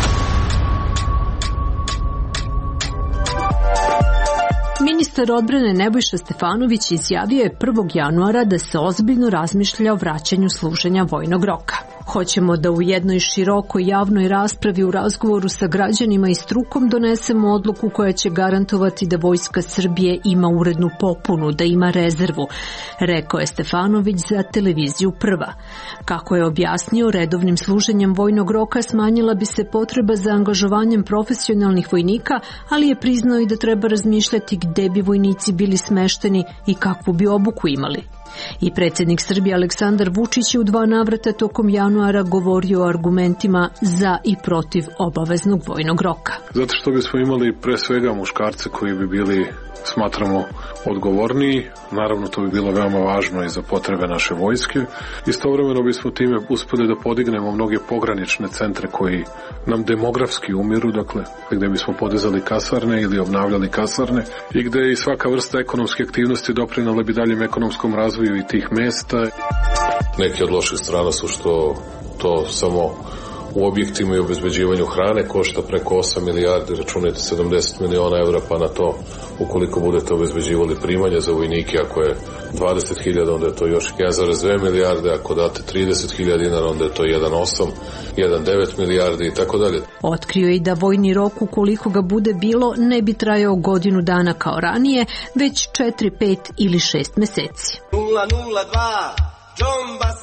Ministar odbrane Nebojša Stefanović izjavio je prvog januara da se ozbiljno razmišlja o vraćanju služenja vojnog roka. Hoćemo da u jednoj širokoj javnoj raspravi u razgovoru sa građanima i strukom donesemo odluku koja će garantovati da Vojska Srbije ima urednu popunu, da ima rezervu, rekao je Stefanović za televiziju Prva. Kako je objasnio, redovnim služenjem vojnog roka smanjila bi se potreba za angažovanjem profesionalnih vojnika, ali je priznao i da treba razmišljati gde bi vojnici bili smešteni i kakvu bi obuku imali. I predsjednik Srbije Aleksandar Vučić je u dva navrata tokom januara govorio o argumentima za i protiv obaveznog vojnog roka. Zato što bismo imali pre svega muškarce koji bi bili, smatramo, odgovorniji. Naravno, to bi bilo veoma važno i za potrebe naše vojske. Istovremeno bismo time uspeli da podignemo mnoge pogranične centre koji nam demografski umiru, dakle, gde bismo podizali kasarne ili obnavljali kasarne i gde i svaka vrsta ekonomske aktivnosti doprinala bi daljem ekonomskom razvoju i tih mesta. Neki od loših strana su što to samo u objektima i obezbeđivanju hrane košta preko osam milijardi, računajte sedamdeset miliona evra, pa na to ukoliko budete obezbeđivali primanja za vojnike, ako je dvadeset hiljada, onda je to još jedan zarez dve milijarde, ako date trideset hiljada dinara, onda je to jedan zarez osam, jedan zarez devet milijardi i tako dalje. Otkrio je i da vojni rok, ukoliko ga bude bilo, ne bi trajao godinu dana kao ranije, već četiri, pet ili šest meseci. nula nula dva Džomba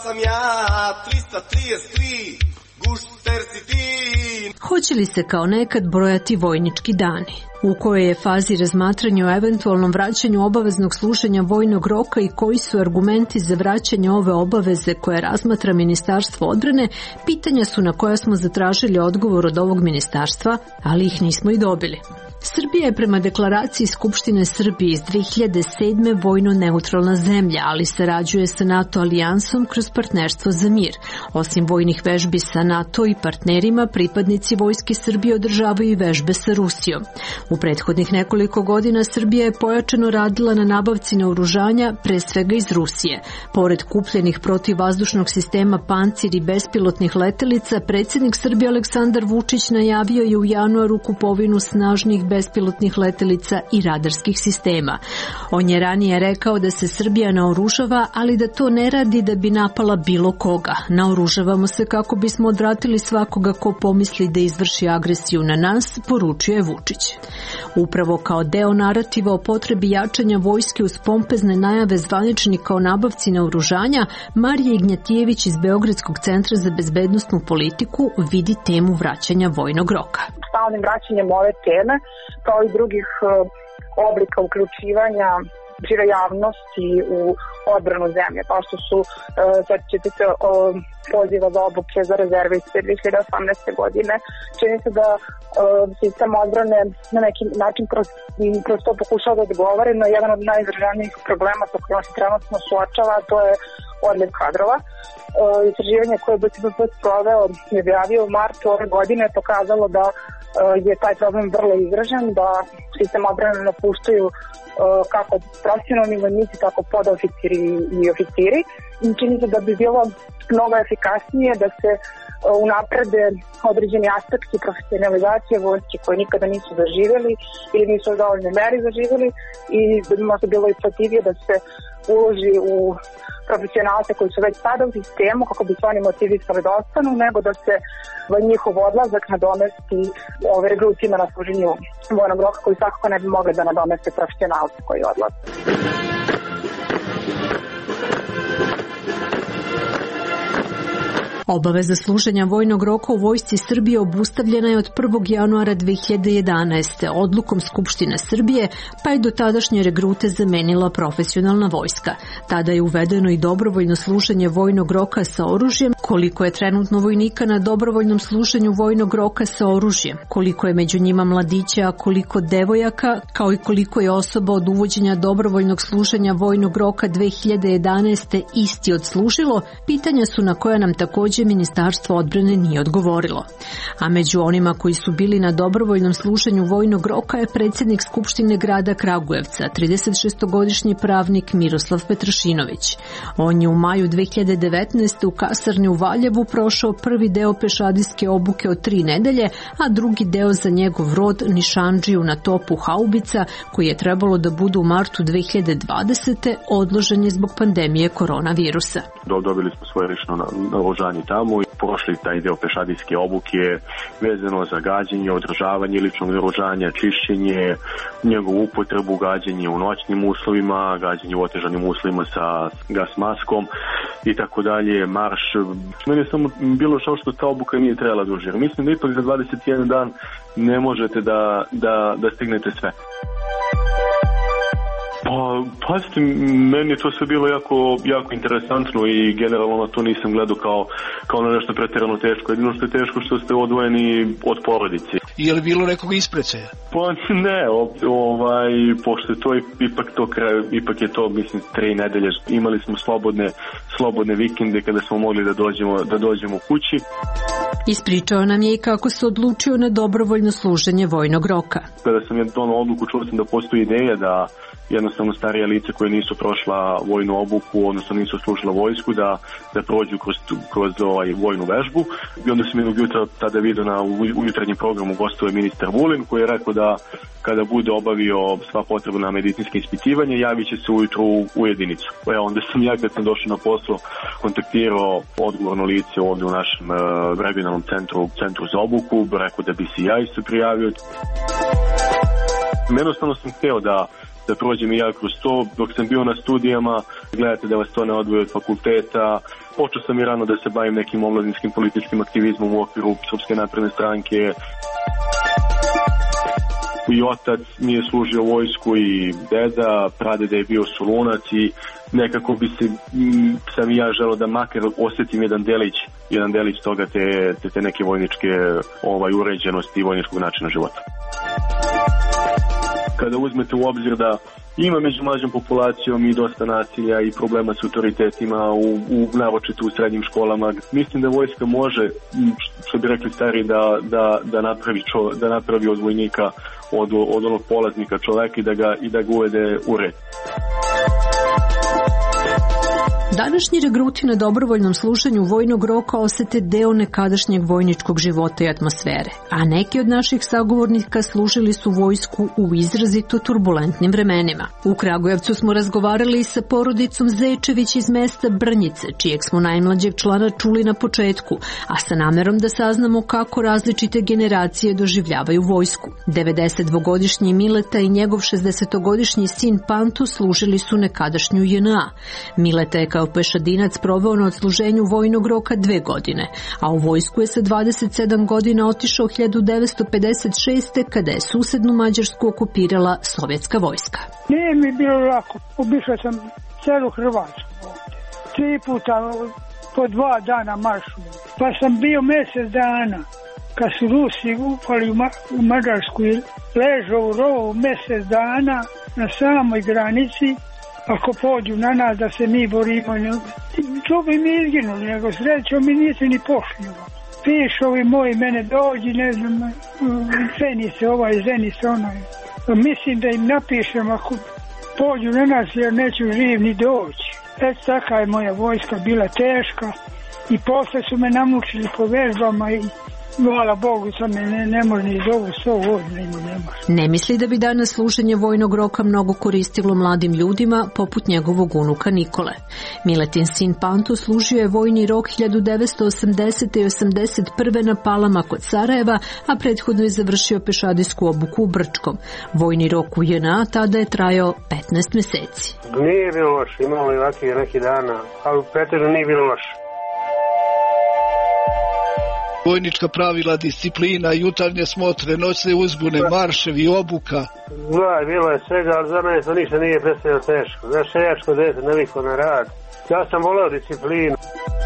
sam ja, trista trideset tri, gušter si ti. Hoće li se kao nekad brojati vojnički dani? U kojoj je fazi razmatranja o eventualnom vraćanju obaveznog služenja vojnog roka i koji su argumenti za vraćanje ove obaveze koje razmatra Ministarstvo odbrane, pitanja su na koja smo zatražili odgovor od ovog ministarstva, ali ih nismo i dobili. Srbija je prema deklaraciji Skupštine Srbije iz dve hiljade sedme vojno neutralna zemlja, ali sarađuje sa NATO alijansom kroz partnerstvo za mir. Osim vojnih vežbi sa NATO i partnerima, pripadnici Vojske Srbije održavaju i vežbe sa Rusijom. U prethodnih nekoliko godina Srbija je pojačano radila na nabavci naoružanja, pre svega iz Rusije. Pored kupljenih protivvazdušnog sistema Pancir i bespilotnih letelica, predsjednik Srbije Aleksandar Vučić najavio je u januaru kupovinu snažnih bespilotnih letelica i radarskih sistema. On je ranije rekao da se Srbija naoružava, ali da to ne radi da bi napala bilo koga. Naoružavamo se kako bismo odvratili svakoga ko pomisli da izvrši agresiju na nas, poručio je Vučić. Upravo kao deo narativa o potrebi jačanja vojske uz pompezne najave zvaničnika o nabavci naoružanja, Marija Ignjatijević iz Beogradskog centra za bezbednosnu politiku vidi temu vraćanja vojnog roka. Stalnim vraćanjem ove teme, kao i drugih oblika uključivanja šire javnosti u odbranu zemlje, kao što su, sad ćete se poziva za obuke za rezerviste dve hiljade osamnaeste. godine. Čini se da sistem odbrane na neki način kroz, kroz to pokušava da odgovore na jedan od najizraženijih problema sa kojima se trenutno suočava, to je odliv kadrova. Istraživanje koje je B C B P sproveo i objavio u martu ove godine pokazalo da je taj problem vrlo izražen, da sistem odbrane napuštaju kako profesionalni vojnici, tako podoficiri i oficiri. Čini se da bi bilo mnogo efikasnije da se unaprede određeni aspekti profesionalizacije vojske koje nikada nisu zaživjeli ili nisu u dovoljnoj meri zaživjeli i da bi možda bilo isplativije da se uloži u profesionalce koji su već sada u sistemu kako bi se oni motivisali da ostanu, nego da se njihov odlazak nadomesti ove regrutima na služenju vojnog roka koji svakako ne bi mogli da nadomeste profesionalce koji odlaze. Obaveza služenja vojnog roka u vojsci Srbije obustavljena je od prvog januara dve hiljade jedanaeste. odlukom Skupštine Srbije, pa je do tadašnje regrute zamenila profesionalna vojska. Tada je uvedeno i dobrovoljno služenje vojnog roka sa oružjem. Koliko je trenutno vojnika na dobrovoljnom služenju vojnog roka sa oružjem, koliko je među njima mladića, a koliko devojaka, kao i koliko je osoba od uvođenja dobrovoljnog služenja vojnog roka dve hiljade jedanaeste. isti odslužilo, pitanja su na koja nam također Ministarstvo odbrane nije odgovorilo. A među onima koji su bili na dobrovoljnom služenju vojnog roka je predsjednik Skupštine grada Kragujevca, tridesetšestogodišnji pravnik Miroslav Petrašinović. On je u maju dve hiljade devetnaeste. u kasarni u Valjevu prošao prvi deo pešadijske obuke od tri nedelje, a drugi deo za njegov rod nišandžiju na topu haubica, koji je trebalo da bude u martu dve hiljade dvadesete. odložen je zbog pandemije koronavirusa. Dobili smo svoje lično naoružanje tamo i prošli taj deo pešadijske obuke vezano za gađenje, održavanje ličnog naoružanja, čišćenje, njegovu upotrebu, gađenje u noćnim uslovima, gađenje u otežanim uslovima sa gas maskom i tako dalje, marš. Meni je samo bilo šao što ta obuka nije trebala duže. Mislim da ipak za dvadeset jedan dan ne možete da, da, da stignete sve. Pa, pazite, meni je to sve bilo jako, jako interesantno i generalno na to nisam gledao kao, kao na nešto pretjerano teško. Jedino što je teško što ste odvojeni od porodice. Je li bilo nekog isprecaja? Pa ne, ovaj, pošto je to ipak to kraj, ipak je to, mislim, tri nedelje. Imali smo slobodne, slobodne vikende kada smo mogli da dođemo, da dođemo kući. Ispričao nam je i kako se odlučio na dobrovoljno služenje vojnog roka. Kada sam je donao odluku, čuo sam da postoji ideja da jednostavno starija lica koje nisu prošla vojnu obuku, odnosno nisu služila vojsku, da, da prođu kroz, kroz ovaj vojnu vežbu. I onda sam jednog jutra tada vidio na ujutranjem programu gostuje ministar Vulin, koji je rekao da kada bude obavio sva potrebna medicinske ispitivanje, javit će se ujutru u jedinicu. E, onda sam ja kad sam došao na posao kontaktirao odgovorno lice ovdje u našem uh, regionalnom centru, centru za obuku, rekao da bi se ja isto prijavio. Jednostavno sam hteo da da prođem i ja kroz to. Dok sam bio na studijama, gledajte da vas to ne odvoje od fakulteta. Počeo sam i rano da se bavim nekim omladinskim političkim aktivizmom u okviru Srpske napredne stranke. I otac mi je služio vojsku i deda, pradeda je bio Solunac i nekako bi se, m, sam i ja želeo da makar osjetim jedan delić, jedan delić toga te, te, te neke vojničke ovaj, uređenosti i vojničkog načina života. Kada uzmete u obzir da ima među mlađom populacijom i dosta nasilja i problema s autoritetima u, u navočetu u srednjim školama, mislim da vojska može, što bi rekli stari, da, da, da, napravi, čo, da napravi od vojnika, od, od onog polaznika čoveka i da ga, i da ga uvede u red. Današnji regruti na dobrovoljnom slušanju vojnog roka osete deo nekadašnjeg vojničkog života i atmosfere, a neki od naših sagovornika služili su vojsku u izrazito turbulentnim vremenima. U Kragujevcu smo razgovarali i sa porodicom Zečević iz mesta Brnjice, čijeg smo najmlađeg člana čuli na početku, a sa namerom da saznamo kako različite generacije doživljavaju vojsku. devedesetdvogodišnji Mileta i njegov šezdesetogodišnji sin Panto služili su nekadašnju J N A. Mileta je kao pešadinac proveo na odsluženju vojnog roka dve godine, a u vojsku je sa dvadeset sedam godina otišao hiljadu devetsto pedeset šeste. kada je susednu Mađarsku okupirala sovjetska vojska. Nije mi bilo lako, obišao sam celu Hrvatsku ovdje. Tri puta po dva dana maršu, pa sam bio mjesec dana. Kad su Rusi upali u, Ma- u Mađarsku i ležao u rovu mjesec dana na samoj granici, ako pođu na nas da se mi borimo, to bi mi izginuli, nego srećom mi nisu ni pošli. Pišovi moji mene dođi, ne znam, ženi se ovaj, ženi se onaj. Mislim da im napišem ako pođu na nas jer neću živ ni doći. Eto, taka je moja vojska bila teška i posle su me namučili po vežbama i hvala Bogu, sad me ne, ne može ni zovu sto godina, ne može. Ne misli da bi danas služenje vojnog roka mnogo koristilo mladim ljudima, poput njegovog unuka Nikole. Miletin sin Panto služio je vojni rok hiljadu devetsto osamdesete. i osamdeset prve. na Palama kod Sarajeva, a prethodno je završio pešadijsku obuku u Brčkom. Vojni rok u J N A tada je trajao petnaest meseci. Nije bilo loše, imamo i ovakve neki dana, ali pretežno nije bilo loše. Vojnička pravila, disciplina, jutarnje smotre, noćne uzbune, marševi, obuka. Da, bilo je svega, ali za mene to ništa nije predstavljeno teško. Znaš, seljačko dete, naviko na rad. Ja sam voleo disciplinu.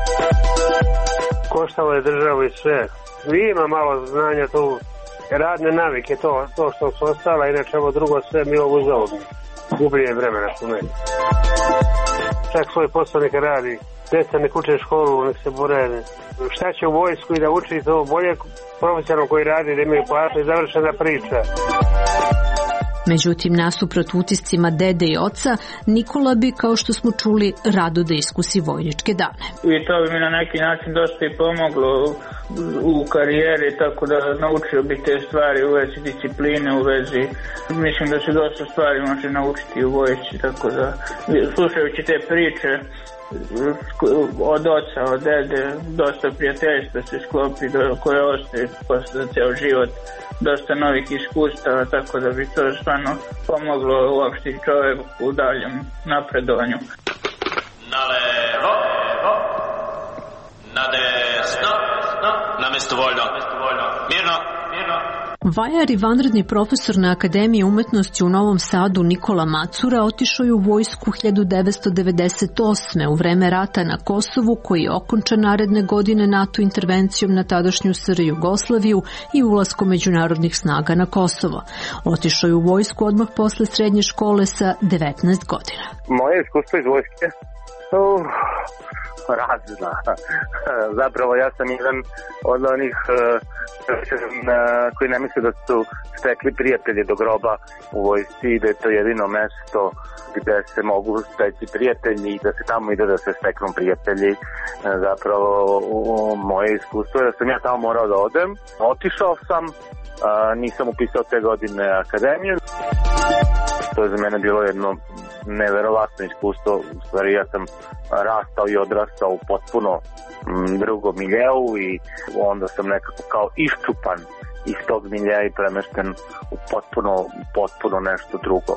Koštalo je državu i sve. Ima malo znanja tu. Radne navike, to, to što su ostala, inače ovo drugo sve mi ovo uzavljeno. Gubljenje vremena su meni. Čak svoj posao neka radi. Deca nek uče školu, nek se bore. Šta će u vojsku i da uči to bolje profesionalno koji radi, da imaju platu i završena priča. Međutim, nasuprot utiscima dede i oca, Nikola bi, kao što smo čuli, rado da iskusi vojničke dane. I to bi mi na neki način dosta i pomoglo u karijeri, tako da naučio bi te stvari u vezi discipline, u vezi, mislim da se dosta stvari može naučiti u vojsci, tako da slušajući te priče od oca, od dede, dosta prijateljstva se sklopi koje ostaje posle za ceo život, dosta novih iskustava, tako da bi to stvarno pomoglo uopšte čovjeku u daljem napredovanju. Na levo, na desno, na mesto voljno, mirno, mirno. Vajar i vanredni profesor na Akademiji umetnosti u Novom Sadu Nikola Macura otišao je u vojsku hiljadu devetsto devedeset osme. u vreme rata na Kosovu, koji je okončan naredne godine NATO intervencijom na tadašnju S R Jugoslaviju i ulaskom međunarodnih snaga na Kosovo. Otišao je u vojsku odmah posle srednje škole sa devetnaest godina. Moje iskustvo iz vojske? Uh, razna. Zapravo ja sam jedan od onih uh, koji ne misle da su stekli prijatelje do groba u vojsci i da je to jedino mesto gde se mogu steći prijatelji i da se tamo ide da se steknu prijatelji. Zapravo u moje iskustvo je da sam ja tamo morao da odem. Otišao sam, uh, nisam upisao te godine akademiju. To je za mene bilo jedno neverovatno iskustvo. U stvari ja sam rastao i odrastao u potpuno drugom miljeu i onda sam nekako kao iščupan iz tog milija i premešten u potpuno, potpuno nešto drugo.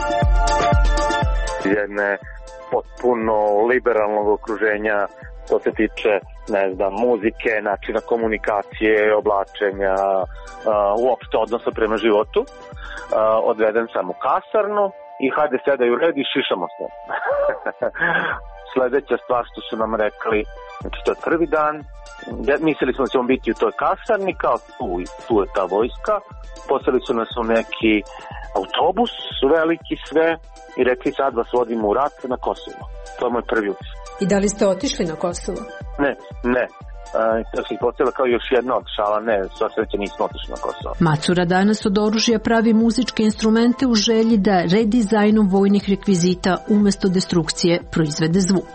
Jedne potpuno liberalnog okruženja što se tiče, ne znam, muzike, načina komunikacije, oblačenja, uopšte odnosa prema životu. Odveden sam u kasarnu i hajde sedaj u red i šišamo se. Sledeća stvar što su nam rekli, znači to je prvi dan, mislili smo da ćemo biti u toj kasarni, kao tu, tu je ta vojska, poslali su nas u neki autobus, veliki sve, i rekli sad vas vodimo u rat na Kosovo. To je moj prvi utisak. I da li ste otišli na Kosovo? Ne, ne. To se ispostavila kao još jedna od šala, ne, sva sreća nismo otišli na Kosovo. Macura danas od oružja pravi muzičke instrumente u želji da redizajnom vojnih rekvizita umesto destrukcije proizvede zvuk.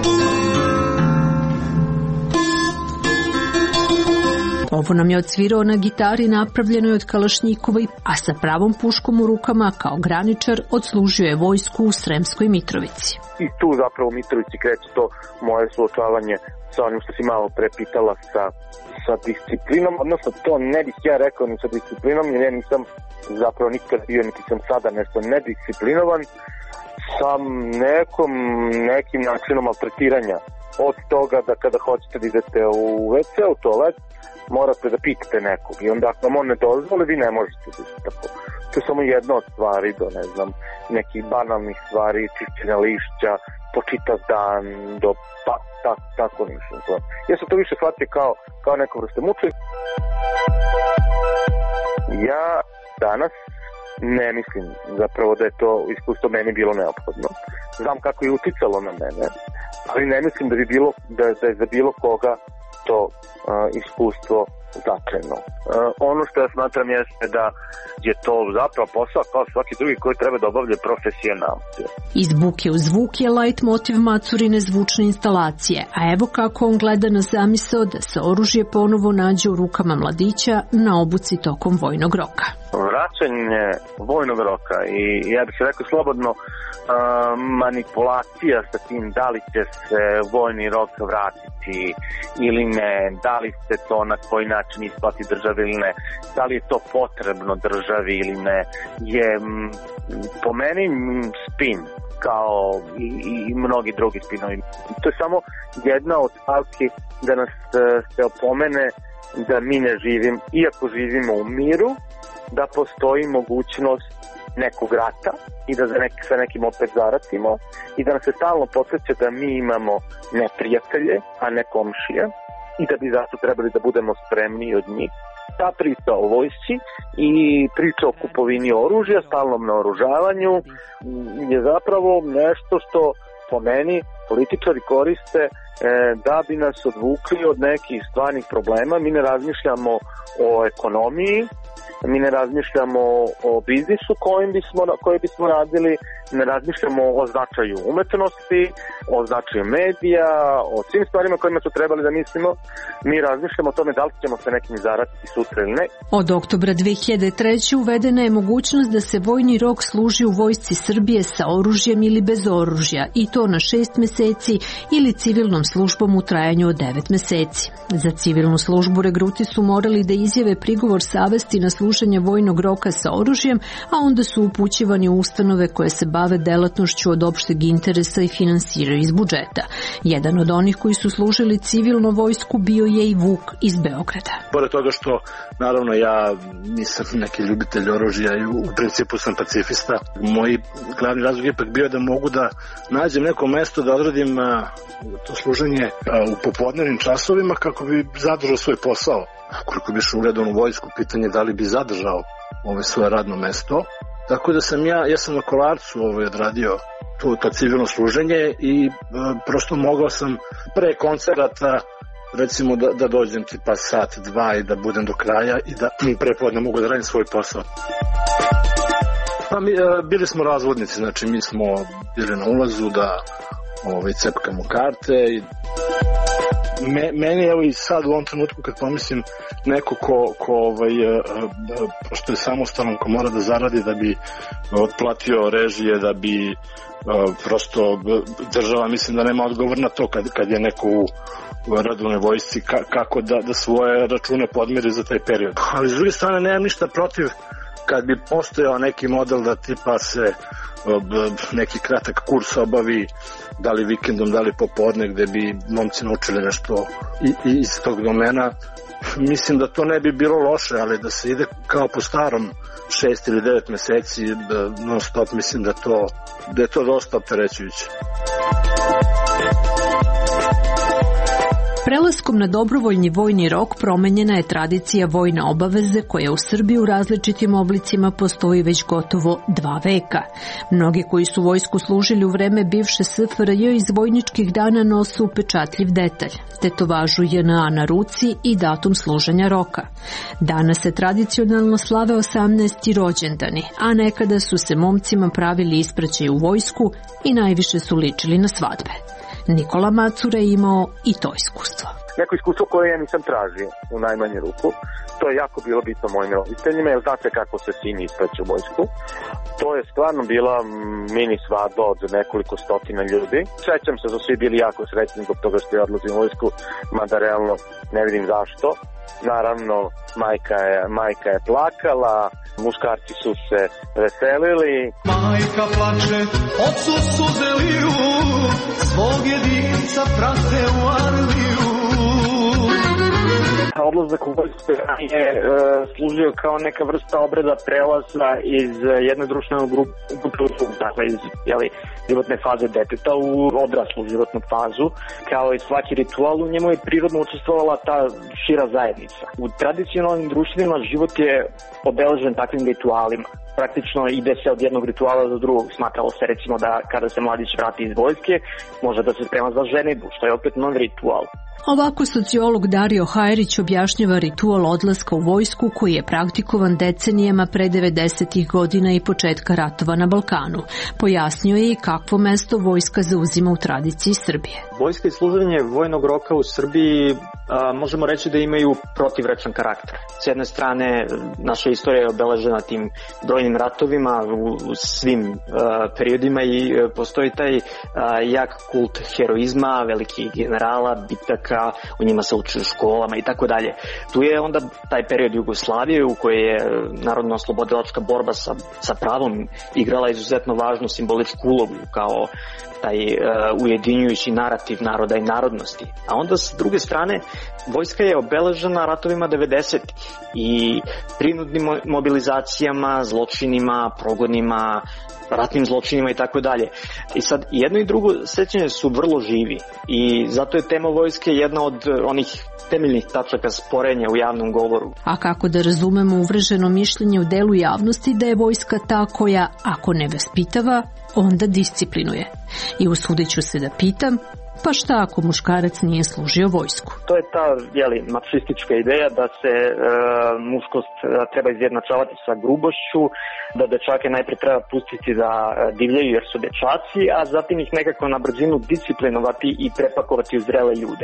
Ovo nam je odsvirao na gitari napravljenoj od kalašnjikova, a sa pravom puškom u rukama kao graničar odslužio je vojsku u Sremskoj Mitrovici. I tu zapravo u Mitrovici kreće to moje suočavanje sa onim što si malo prepitala sa, sa disciplinom, odnosno to ne bih ja rekao ni sa disciplinom, jer ja nisam zapravo nikad bio, niti sam sada nešto nedisciplinovan, sam nekom, nekim načinom maltretiranja. Od toga da kada hoćete da idete u ve ce, u toalet, morate da pitate nekog i onda ako vam on ne dozvoli, vi ne možete da tako. To je samo jedna od stvari do, ne znam, nekih banalnih stvari, čišćenja lišća, po čitav dan, do pa, tak, tako ništa. Ja sam to više shvatio kao, kao neko vrste mučenja. Ja danas ne mislim zapravo da je to iskustvo meni bilo neophodno. Znam kako je uticalo na mene, ali ne mislim da bi bilo, da, da je za bilo koga to uh, iskustvo značajno. Uh, ono što ja smatram jeste da je to zapravo posao kao svaki drugi koji treba da obavlja profesionalci. Iz buke u zvuk je light motiv Macurine zvučne instalacije, a evo kako on gleda na zamisao da se oružje ponovo nađe u rukama mladića na obuci tokom vojnog roka. Vraćanje vojnog roka i ja bih se rekao slobodno uh, manipulacija sa tim da li će se vojni rok vratiti ili ne, da li se to na koji način isplati državi ili ne, da li je to potrebno državi ili ne, je m, po meni m, spin kao i, i mnogi drugi spinovi. To je samo jedna od stavki da nas se opomene da mi ne živim, iako živimo u miru, da postoji mogućnost nekog rata i da za neki, sa nekim opet zaratimo i da nas se stalno podsjeća da mi imamo neprijatelje, a ne komšije i da bi zato trebali da budemo spremni od njih. Ta priča o vojsci i priča o kupovini oružja, stalnom naoružavanju je zapravo nešto što po meni političari koriste e, da bi nas odvukli od nekih stvarnih problema. Mi ne razmišljamo o ekonomiji, mi ne razmišljamo o biznisu kojim bismo, koji bismo radili, ne razmišljamo o značaju umetnosti, o značaju medija, o svim stvarima kojima su trebali da mislimo. Mi razmišljamo o tome da li ćemo se nekim zaratiti sutra ili ne. Od oktobra dve hiljade treće. uvedena je mogućnost da se vojni rok služi u vojsci Srbije sa oružjem ili bez oružja, i to na šest meseci ili civilnom službom u trajanju od devet meseci. Za civilnu službu regruti su morali da izjave prigovor savesti na služenje vojnog roka sa oružjem, a onda su upućivani u ustanove koje se bave delatnošću od opšteg interesa i finansiraju iz budžeta. Jedan od onih koji su služili civilnu vojsku bio je i Vuk iz Beograda. Pored toga što, naravno, ja nisam neki ljubitelj oružja i u principu sam pacifista, moj glavni razlog ipak bio da mogu da nađem neko mesto da odradim to služenje u popodnevnim časovima kako bi zadržao svoj posao. Koliko bi išao u redovnu vojsku, pitanje da li bi zadržao ovo svoje radno mesto. Tako da sam ja, ja sam na Kolarcu ovo odradio to, to civilno služenje i e, prosto mogao sam pre koncerata recimo da, da dođem tipa sat, dva i da budem do kraja i da prepodne mogu da radim svoj posao. Pa mi, e, bili smo razvodnici, znači mi smo bili na ulazu da ovaj, cepkamo karte i Me, meni evo i sad u ovom trenutku kad pomislim neko ko, ko ovaj, pošto je samostalan, ko mora da zaradi da bi otplatio režije, da bi prosto država, mislim da nema odgovor na to kad, kad je neko u redovnoj vojsci ka, kako da, da svoje račune podmiri za taj period. Ali s druge strane nemam ništa protiv kad bi postojao neki model da tipa se neki kratak kurs obavi, da li vikendom, da li popodne, gde bi momci naučili nešto iz tog domena. Mislim da to ne bi bilo loše, ali da se ide kao po starom šest ili devet meseci non stop, mislim da, to, da je to dosta opterećujuće. Prelaskom na dobrovoljni vojni rok promenjena je tradicija vojne obaveze koja u Srbiji u različitim oblicima postoji već gotovo dva veka. Mnogi koji su vojsku služili u vreme bivše S F R J iz vojničkih dana nose upečatljiv detalj, tetovažu J N A na ruci i datum služenja roka. Danas se tradicionalno slave osamnaesti rođendani, a nekada su se momcima pravili ispraćaj u vojsku i najviše su ličili na svadbe. Nikola Macura je imao i to iskustvo. Neko iskustvo koje ja nisam tražio u najmanju ruku. To je jako bilo bitno mojim roditeljima, jer znate kako se sini ispraće u vojsku. To je stvarno bila mini svadba od nekoliko stotina ljudi. Sećam se da su svi bili jako srećni zbog toga što je odlazim u vojsku, mada realno ne vidim zašto. Naravno, majka je, majka je plakala, muškarci su se veselili. Majka plače, ocu suze liju, svog jedinca prate u armiju. Odlazak u vojsku je e, služio kao neka vrsta obreda prelaza iz jedne društvene grupe, dakle iz jeli, životne faze deteta u odraslu životnu fazu. Kao i svaki ritual, u njemu je prirodno učestvovala ta šira zajednica. U tradicionalnim društvima život je obeležen takvim ritualima. Praktično ide se od jednog rituala do drugog. Smatralo se recimo da kada se mladić vrati iz vojske, može da se sprema za ženidbu, što je opet nov ritual. Ovako sociolog Dario Hajrić objašnjava ritual odlaska u vojsku koji je praktikovan decenijama pre devedesetih godina i početka ratova na Balkanu. Pojasnio je i kakvo mesto vojska zauzima u tradiciji Srbije. Vojska i služenje vojnog roka u Srbiji a, možemo reći da imaju protivrečan karakter. S jedne strane, naša istorija je obeležena tim brojnim ratovima u, u svim a, periodima i a, postoji taj a, jak kult heroizma, velikih generala, bitaka, u njima se uči u školama i tako dalje. Tu je onda taj period Jugoslavije u kojoj je narodno-oslobodilačka borba sa, sa pravom igrala izuzetno važnu simboličku ulogu kao taj uh, ujedinjujući narativ naroda i narodnosti. A onda s druge strane vojska je obeležena ratovima devedesetih i prinudnim mobilizacijama, zločinima, progonima, ratnim zločinima i tako dalje. I sad jedno i drugo sećanje su vrlo živi i zato je tema vojske jedna od onih temeljnih tačaka sporenja u javnom govoru. A kako da razumemo uvrženo mišljenje u delu javnosti da je vojska ta koja, ako ne vaspitava, onda disciplinuje. I usudit ću se da pitam, pa šta ako muškarac nije služio vojsku? To je ta jeli, mačistička ideja da se e, muškost treba izjednačavati sa grubošću, da dečake najpre treba pustiti da divljaju jer su dečaci, a zatim ih nekako na brzinu disciplinovati i prepakovati u zrele ljude.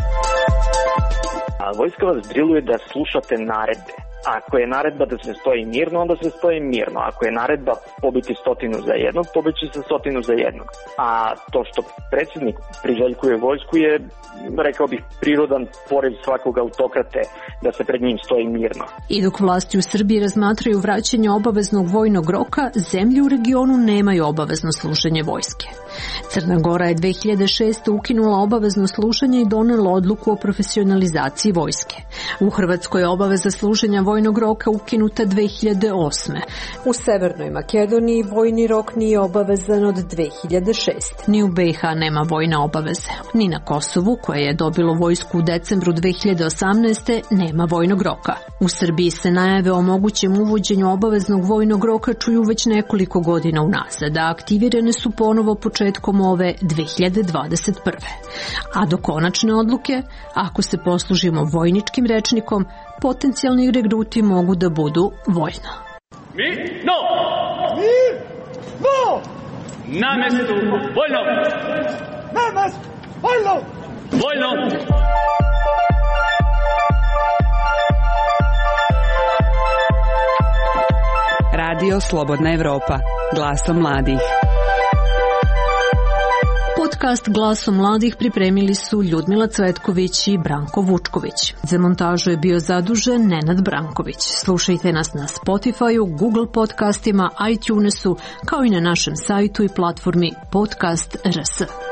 A vojska vas driluje da slušate naredbe. Ako je naredba da se stoji mirno, onda se stoji mirno. Ako je naredba pobiti stotinu za jednog, pobići se stotinu za jednog. A to što predsjednik priželjkuje vojsku je, rekao bih, prirodan poriv svakog autokrate da se pred njim stoji mirno. I dok vlasti u Srbiji razmatraju vraćanje obaveznog vojnog roka, zemlje u regionu nemaju obavezno služenje vojske. Crna Gora je dve hiljade šeste. ukinula obavezno služenje i donela odluku o profesionalizaciji vojske. U Hrvatskoj je obaveza služenja vojnog roka ukinuta dve hiljade osme. U Severnoj Makedoniji vojni rok nije obavezan od dve hiljade šeste. Ni u B i H nema vojne obaveze. Ni na Kosovu, koje je dobilo vojsku u decembru dve hiljade osamnaeste. nema vojnog roka. U Srbiji se najave o mogućem uvođenju obaveznog vojnog roka čuju već nekoliko godina unazad, a aktivirane su ponovo početkom ove dve hiljade dvadeset prve. A do konačne odluke, ako se poslužimo vojničkim rečnikom, potencijalni regruti mogu da budu vojno. Mi, no! Mi, no! Na mestu, vojno! Na mestu, vojno! Vojno! Radio Slobodna Evropa, glasom mladih. Podcast Glasom mladih pripremili su Ljudmila Cvetković i Branko Vučković. Za montažu je bio zadužen Nenad Branković. Slušajte nas na Spotify-u, Google podcastima, iTunesu, kao i na našem sajtu i platformi Podcast R S.